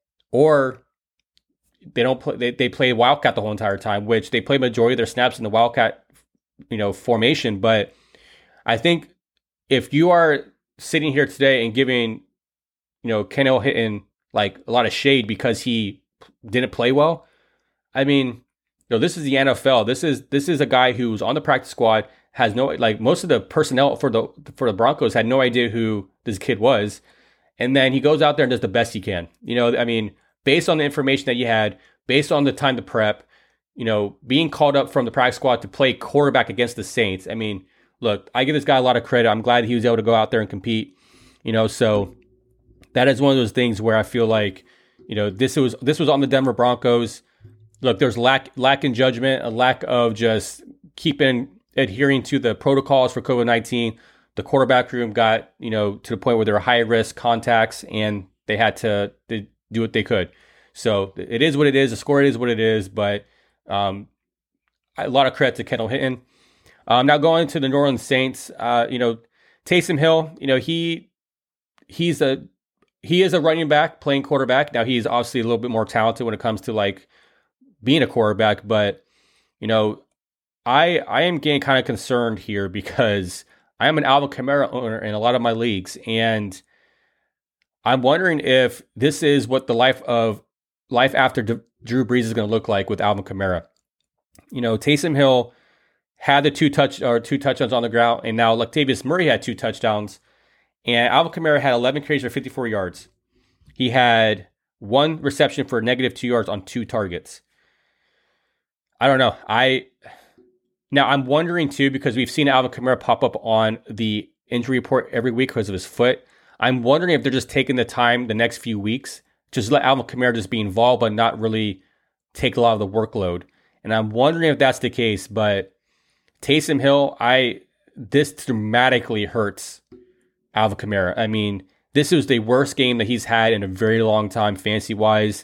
or they don't play, they, they play Wildcat the whole entire time, which they play majority of their snaps in the Wildcat, you know, formation. But I think if you are sitting here today and giving, you know, Kendall Hinton like a lot of shade because he didn't play well, I mean, you know, this is the N F L. This is this is a guy who's on the practice squad, has no, like, most of the personnel for the for the Broncos had no idea who this kid was, and then he goes out there and does the best he can. You know, I mean, based on the information that you had, based on the time to prep, you know, being called up from the practice squad to play quarterback against the Saints. I mean, look, I give this guy a lot of credit. I'm glad he was able to go out there and compete. You know, so that is one of those things where I feel like, you know, this was this was on the Denver Broncos. Look, there's lack lack in judgment, a lack of just keeping adhering to the protocols for covid nineteen. The quarterback room got, you know, to the point where there were high risk contacts and they had to they do what they could. So it is what it is. The score is what it is. But um, a lot of credit to Kendall Hinton. Um, now going to the New Orleans Saints, uh, you know, Taysom Hill, you know, he he's a he is a running back playing quarterback. Now he's obviously a little bit more talented when it comes to like being a quarterback, but you know, I I am getting kind of concerned here because I am an Alvin Kamara owner in a lot of my leagues, and I'm wondering if this is what the life of life after D- Drew Brees is going to look like with Alvin Kamara. You know, Taysom Hill had the two touch or two touchdowns on the ground, and now Latavius Murray had two touchdowns, and Alvin Kamara had eleven carries for fifty-four yards. He had one reception for negative two yards on two targets. I don't know. I now I'm wondering too, because we've seen Alvin Kamara pop up on the injury report every week because of his foot. I'm wondering if they're just taking the time the next few weeks to just let Alvin Kamara just be involved, but not really take a lot of the workload. And I'm wondering if that's the case. But Taysom Hill, I this dramatically hurts Alvin Kamara. I mean, this was the worst game that he's had in a very long time, fantasy wise.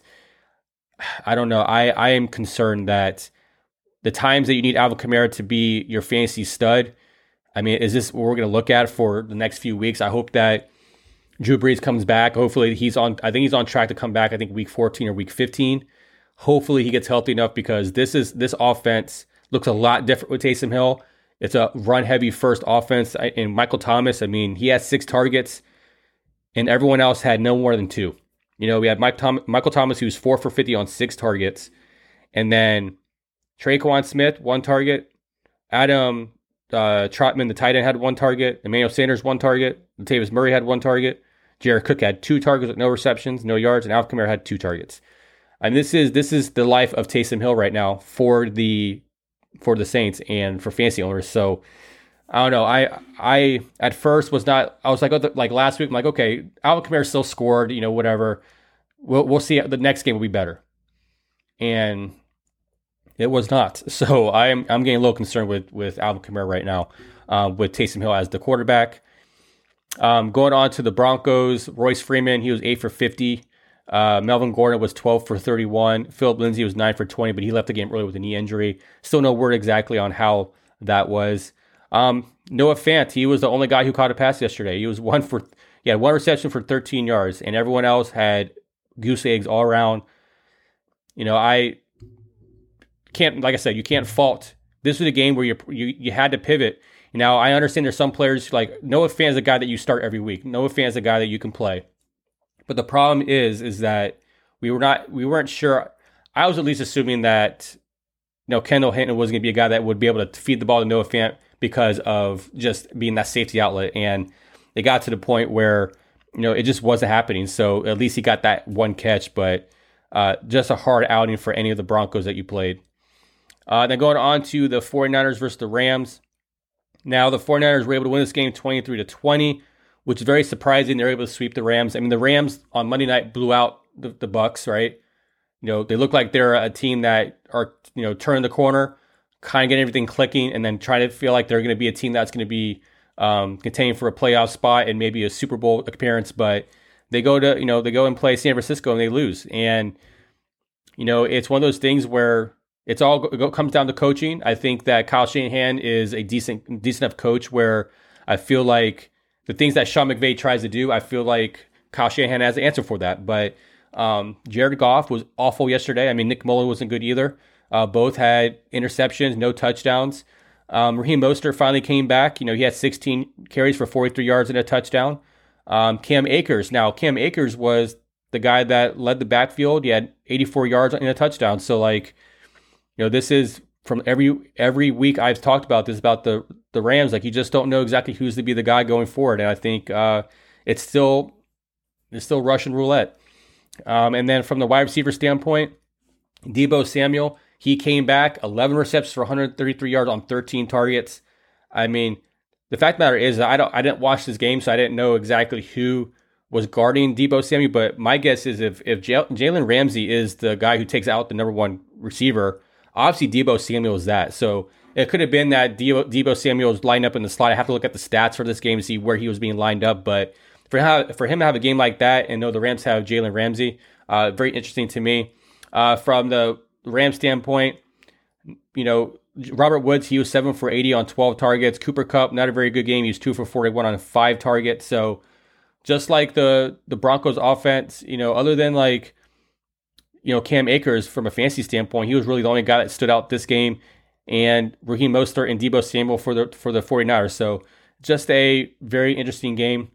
I don't know. I I am concerned that the times that you need Alvin Kamara to be your fantasy stud, I mean, is this what we're going to look at for the next few weeks? I hope that Drew Brees comes back. Hopefully he's on, I think he's on track to come back, I think week fourteen or week fifteen. Hopefully he gets healthy enough, because this is, this offense looks a lot different with Taysom Hill. It's a run heavy first offense. And Michael Thomas, I mean, he has six targets and everyone else had no more than two. You know, we had Mike Tom- Michael Thomas, who's four for fifty on six targets. And then Traquan Smith, one target. Adam uh, Trotman, the tight end, had one target. Emmanuel Sanders, one target. Latavius Murray had one target. Jared Cook had two targets with no receptions, no yards, and Alvin Kamara had two targets. And this is this is the life of Taysom Hill right now for the for the Saints and for fantasy owners. So I don't know. I I at first was not. I was like, oh, like last week, I'm like, okay, Alvin Kamara still scored. You know, whatever. We'll we'll see. The next game will be better. And it was not. So I'm I'm getting a little concerned with with Alvin Kamara right now, um, with Taysom Hill as the quarterback. Um, going on to the Broncos, Royce Freeman, he was eight for fifty. Uh, Melvin Gordon was twelve for thirty-one. Philip Lindsay was nine for twenty, but he left the game early with a knee injury. Still no word exactly on how that was. Um, Noah Fant, he was the only guy who caught a pass yesterday. He was one for, yeah, one reception for thirteen yards, and everyone else had goose eggs all around. You know, I can't, like I said, you can't fault. This was a game where you you you had to pivot. Now, I understand there's some players, like Noah Fant's a guy that you start every week. Noah Fant's a guy that you can play. But the problem is, is that we were not, we weren't sure. I was at least assuming that, you know, Kendall Hinton was going to be a guy that would be able to feed the ball to Noah Fant, because of just being that safety outlet. And it got to the point where, you know, it just wasn't happening. So at least he got that one catch, but uh, just a hard outing for any of the Broncos that you played. Uh, then going on to the 49ers versus the Rams. Now the 49ers were able to win this game twenty-three to twenty, which is very surprising. They're able to sweep the Rams. I mean, the Rams on Monday night blew out the, the Bucs, right? You know, they look like they're a team that are, you know, turning the corner, kind of getting everything clicking, and then trying to feel like they're going to be a team that's going to be um, contending for a playoff spot and maybe a Super Bowl appearance. But they go to, you know, they go and play San Francisco and they lose. And, you know, it's one of those things where it's all it comes down to coaching. I think that Kyle Shanahan is a decent, decent enough coach where I feel like the things that Sean McVay tries to do, I feel like Kyle Shanahan has the answer for that. But um, Jared Goff was awful yesterday. I mean, Nick Muller wasn't good either. Uh, both had interceptions, no touchdowns. Um, Raheem Mostert finally came back. You know, he had sixteen carries for forty-three yards and a touchdown. Um, Cam Akers. Now, Cam Akers was the guy that led the backfield. He had eighty-four yards and a touchdown. So, like, you know, this is from every every week I've talked about this, about the, the Rams. Like, you just don't know exactly who's to be the guy going forward. And I think uh, it's still it's still Russian roulette. Um, and then from the wide receiver standpoint, Deebo Samuel, he came back, eleven receptions for one hundred thirty-three yards on thirteen targets. I mean, the fact of the matter is that I don't I didn't watch this game, so I didn't know exactly who was guarding Deebo Samuel. But my guess is if if Jalen Ramsey is the guy who takes out the number one receiver, obviously Deebo Samuel is that. So it could have been that Deebo, Deebo Samuel was lined up in the slot. I have to look at the stats for this game to see where he was being lined up. But for him, for him to have a game like that and know the Rams have Jalen Ramsey, uh, very interesting to me. Uh, from the Rams standpoint, you know, Robert Woods, he was seven for eighty on twelve targets. Cooper Kupp, not a very good game. He was two for forty-one on five targets. So just like the, the Broncos offense, you know, other than like, you know, Cam Akers from a fantasy standpoint, he was really the only guy that stood out this game. And Raheem Mostert and Deebo Samuel for the for the 49ers. So just a very interesting game.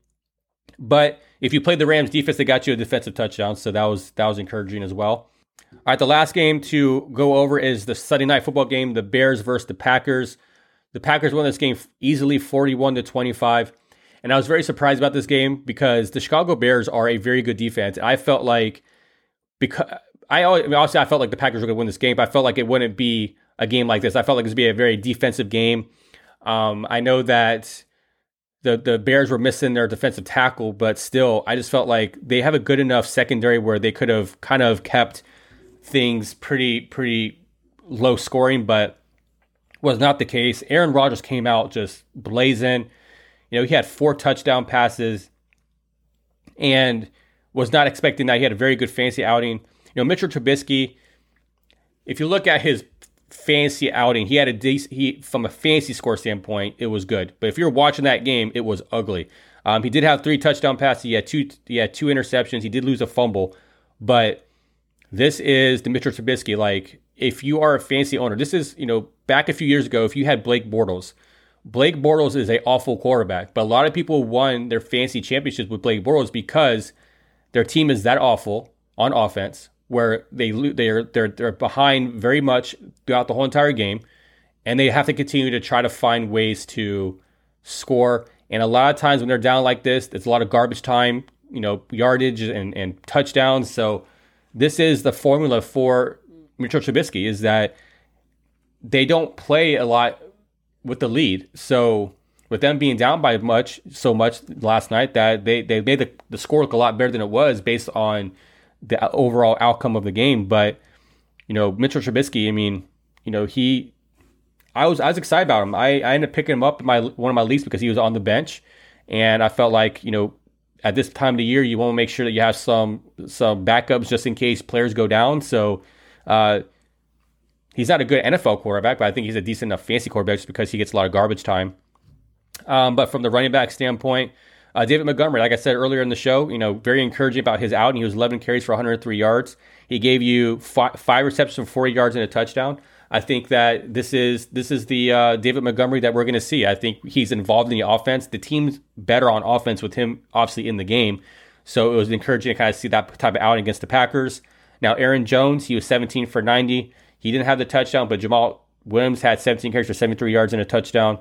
But if you played the Rams defense, they got you a defensive touchdown. So that was that was encouraging as well. All right, the last game to go over is the Sunday night football game, the Bears versus the Packers. The Packers won this game easily forty-one to twenty-five. And I was very surprised about this game because the Chicago Bears are a very good defense. I felt like, because I, always, I mean, obviously I felt like the Packers were going to win this game, but I felt like it wouldn't be a game like this. I felt like it was going to be a very defensive game. Um, I know that the the Bears were missing their defensive tackle, but still, I just felt like they have a good enough secondary where they could have kind of kept things pretty pretty low scoring, but was not the case. Aaron Rodgers came out just blazing. You know, he had four touchdown passes and was not expecting that. He had a very good fantasy outing. You know, Mitchell Trubisky, if you look at his fantasy outing, he had a decent, he from a fantasy score standpoint, it was good. But if you're watching that game, it was ugly. Um, he did have three touchdown passes. He had two. He had two interceptions. He did lose a fumble, but this is the Mitchell Trubisky. Like, if you are a fantasy owner, this is, you know, back a few years ago, if you had Blake Bortles, Blake Bortles is an awful quarterback, but a lot of people won their fantasy championships with Blake Bortles because their team is that awful on offense, where they they're they're they're behind very much throughout the whole entire game, and they have to continue to try to find ways to score. And a lot of times when they're down like this, it's a lot of garbage time, you know, yardage and, and touchdowns. So this is the formula for Mitchell Trubisky, is that they don't play a lot with the lead. So with them being down by much, so much last night, that they, they made the, the score look a lot better than it was based on the overall outcome of the game. But, you know, Mitchell Trubisky, I mean, you know, he, I was, I was excited about him. I, I ended up picking him up in my, one of my leagues because he was on the bench. And I felt like, you know, at this time of the year, you want to make sure that you have some, some backups just in case players go down. So, uh, he's not a good N F L quarterback, but I think he's a decent enough fantasy quarterback just because he gets a lot of garbage time. Um, but from the running back standpoint, uh, David Montgomery, like I said earlier in the show, you know, very encouraging about his outing. He was eleven carries for one hundred three yards. He gave you five, five receptions for forty yards and a touchdown. I think that this is this is the uh, David Montgomery that we're going to see. I think he's involved in the offense. The team's better on offense with him, obviously, in the game. So it was encouraging to kind of see that type of outing against the Packers. Now, Aaron Jones, he was seventeen for ninety. He didn't have the touchdown, but Jamal Williams had seventeen carries for seventy-three yards and a touchdown.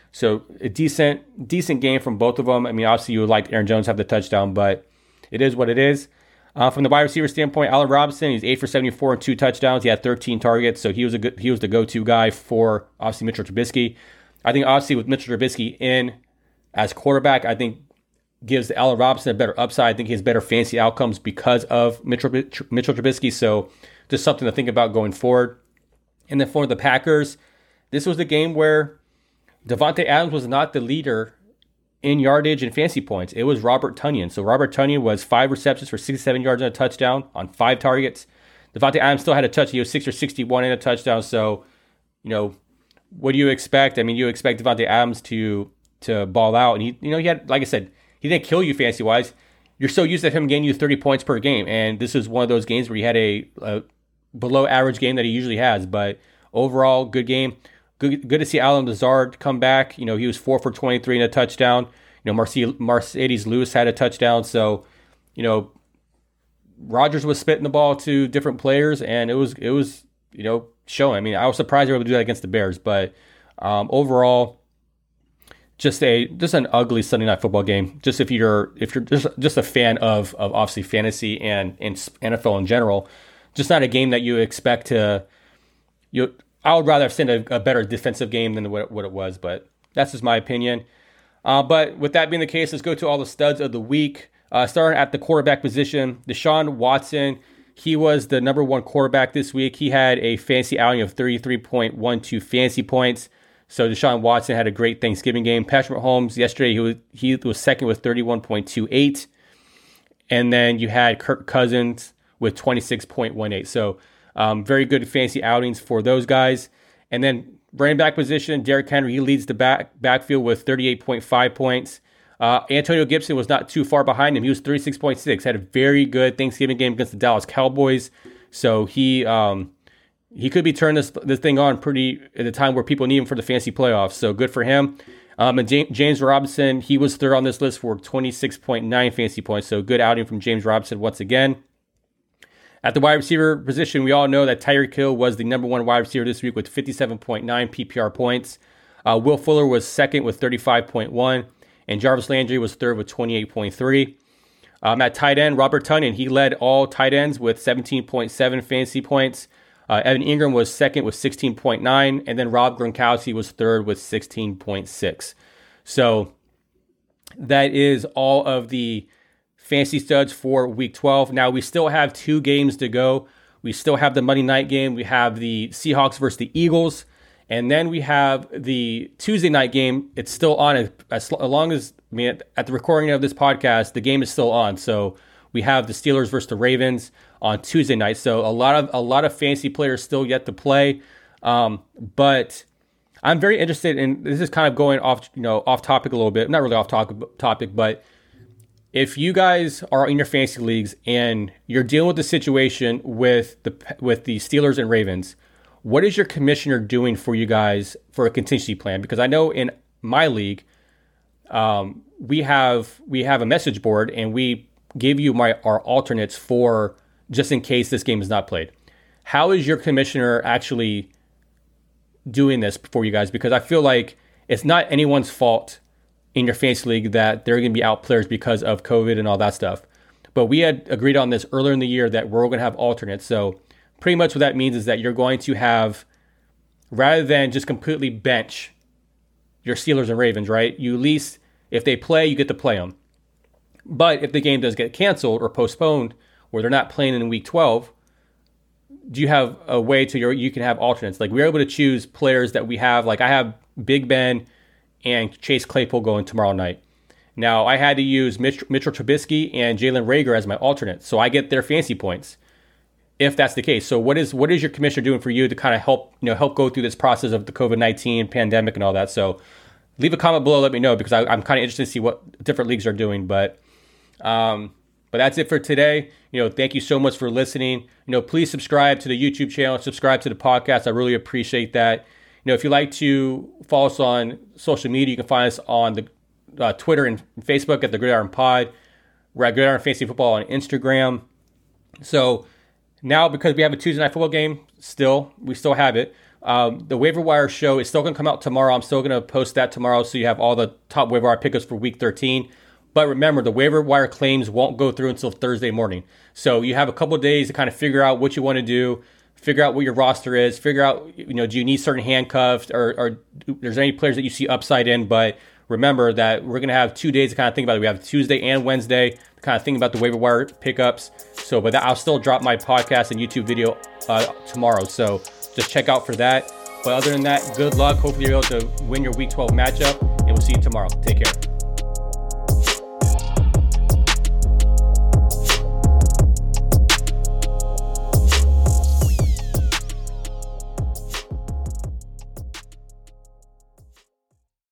So a decent decent game from both of them. I mean, obviously you would like Aaron Jones to have the touchdown, but it is what it is. Uh, from the wide receiver standpoint, Allen Robinson, he's eight for seventy-four and two touchdowns. He had thirteen targets, so he was a good, he was the go-to guy for obviously Mitchell Trubisky. I think obviously with Mitchell Trubisky in as quarterback, I think gives Allen Robinson a better upside. I think he has better fantasy outcomes because of Mitchell Mitchell Trubisky. So just something to think about going forward. And then for the Packers, this was the game where Davante Adams was not the leader in yardage and fantasy points. It was Robert Tonyan. So Robert Tonyan was five receptions for sixty-seven yards and a touchdown on five targets. Davante Adams still had a touch. He was six for sixty-one and a touchdown. So, you know, what do you expect? I mean, you expect Davante Adams to to ball out. And he, you know, he had, like I said, he didn't kill you fantasy wise. You're so used to him getting you thirty points per game. And this is one of those games where he had a, a below average game that he usually has. But overall, good game. Good, good to see Allen Lazard come back. You know, he was four for twenty-three and a touchdown. You know, Marce- Mercedes Lewis had a touchdown. So, you know, Rodgers was spitting the ball to different players, and it was it was you know showing. I mean, I was surprised they were able to do that against the Bears, but um, overall, just a just an ugly Sunday night football game. Just if you're if you're just just a fan of of obviously fantasy and and N F L in general, just not a game that you expect to you. I would rather have seen a, a better defensive game than what, what it was, but that's just my opinion. Uh, but with that being the case, let's go to all the studs of the week. Uh, starting at the quarterback position, Deshaun Watson, he was the number one quarterback this week. He had a fantasy outing of thirty-three point one two fantasy points. So Deshaun Watson had a great Thanksgiving game. Patrick Mahomes, yesterday, he was, he was second with thirty-one point two eight. And then you had Kirk Cousins with twenty-six point one eight. So Um, very good fantasy outings for those guys. And then running back position, Derrick Henry, he leads the back backfield with thirty-eight point five points. Uh, Antonio Gibson was not too far behind him. He was thirty-six point six. Had a very good Thanksgiving game against the Dallas Cowboys. So he um, he could be turning this this thing on pretty at a time where people need him for the fantasy playoffs. So good for him. Um, and J- James Robinson, he was third on this list for twenty-six point nine fantasy points. So good outing from James Robinson once again. At the wide receiver position, we all know that Tyreek Hill was the number one wide receiver this week with fifty-seven point nine P P R points. Uh, Will Fuller was second with thirty-five point one, and Jarvis Landry was third with twenty-eight point three. Um, at tight end, Robert Tonyan, he led all tight ends with seventeen point seven fantasy points. Uh, Evan Ingram was second with sixteen point nine, and then Rob Gronkowski was third with sixteen point six. So that is all of the fantasy studs for week twelve. Now, we still have two games to go. We still have the Monday night game. We have the Seahawks versus the Eagles. And then we have the Tuesday night game. It's still on. As, as long as, I mean, at the recording of this podcast, the game is still on. So we have the Steelers versus the Ravens on Tuesday night. So a lot of a lot of fantasy players still yet to play. Um, but I'm very interested in, this is kind of going off, you know, off topic a little bit. Not really off topic, but if you guys are in your fantasy leagues and you're dealing with the situation with the with the Steelers and Ravens, what is your commissioner doing for you guys for a contingency plan? Because I know in my league, um, we have we have a message board and we give you my our alternates for just in case this game is not played. How is your commissioner actually doing this for you guys? Because I feel like it's not anyone's fault in your fantasy league that they're going to be out players because of COVID and all that stuff. But we had agreed on this earlier in the year that we're going to have alternates. So pretty much what that means is that you're going to have, rather than just completely bench your Steelers and Ravens, right? You at least, if they play, you get to play them. But if the game does get canceled or postponed, where they're not playing in week twelve, do you have a way to your, you can have alternates? Like we're able to choose players that we have, like I have Big Ben and Chase Claypool going tomorrow night. Now, I had to use Mitch, Mitchell Trubisky and Jalen Reagor as my alternate, so I get their fantasy points, if that's the case. So what is what is your commissioner doing for you to kind of help, you know, help go through this process of the COVID nineteen pandemic and all that? So leave a comment below, let me know, because I, I'm kind of interested to see what different leagues are doing. But um, but that's it for today. You know, thank you so much for listening. You know, please subscribe to the YouTube channel, subscribe to the podcast. I really appreciate that. You know, if you'd like to follow us on social media, you can find us on the uh, Twitter and Facebook at the Gridiron Pod. We're at Gridiron Fantasy Football on Instagram. So now, because we have a Tuesday night football game, still, we still have it. Um, the waiver wire show is still going to come out tomorrow. I'm still going to post that tomorrow, so you have all the top waiver wire pickups for week thirteen. But remember, the waiver wire claims won't go through until Thursday morning. So you have a couple of days to kind of figure out what you want to do, figure out what your roster is, figure out, you know, do you need certain handcuffs, or, or there's any players that you see upside in. But remember that we're going to have two days to kind of think about it. We have Tuesday and Wednesday to kind of think about the waiver wire pickups. So, but that, I'll still drop my podcast and YouTube video uh, tomorrow. So just check out for that. But other than that, good luck. Hopefully you're able to win your week twelve matchup, and we'll see you tomorrow. Take care.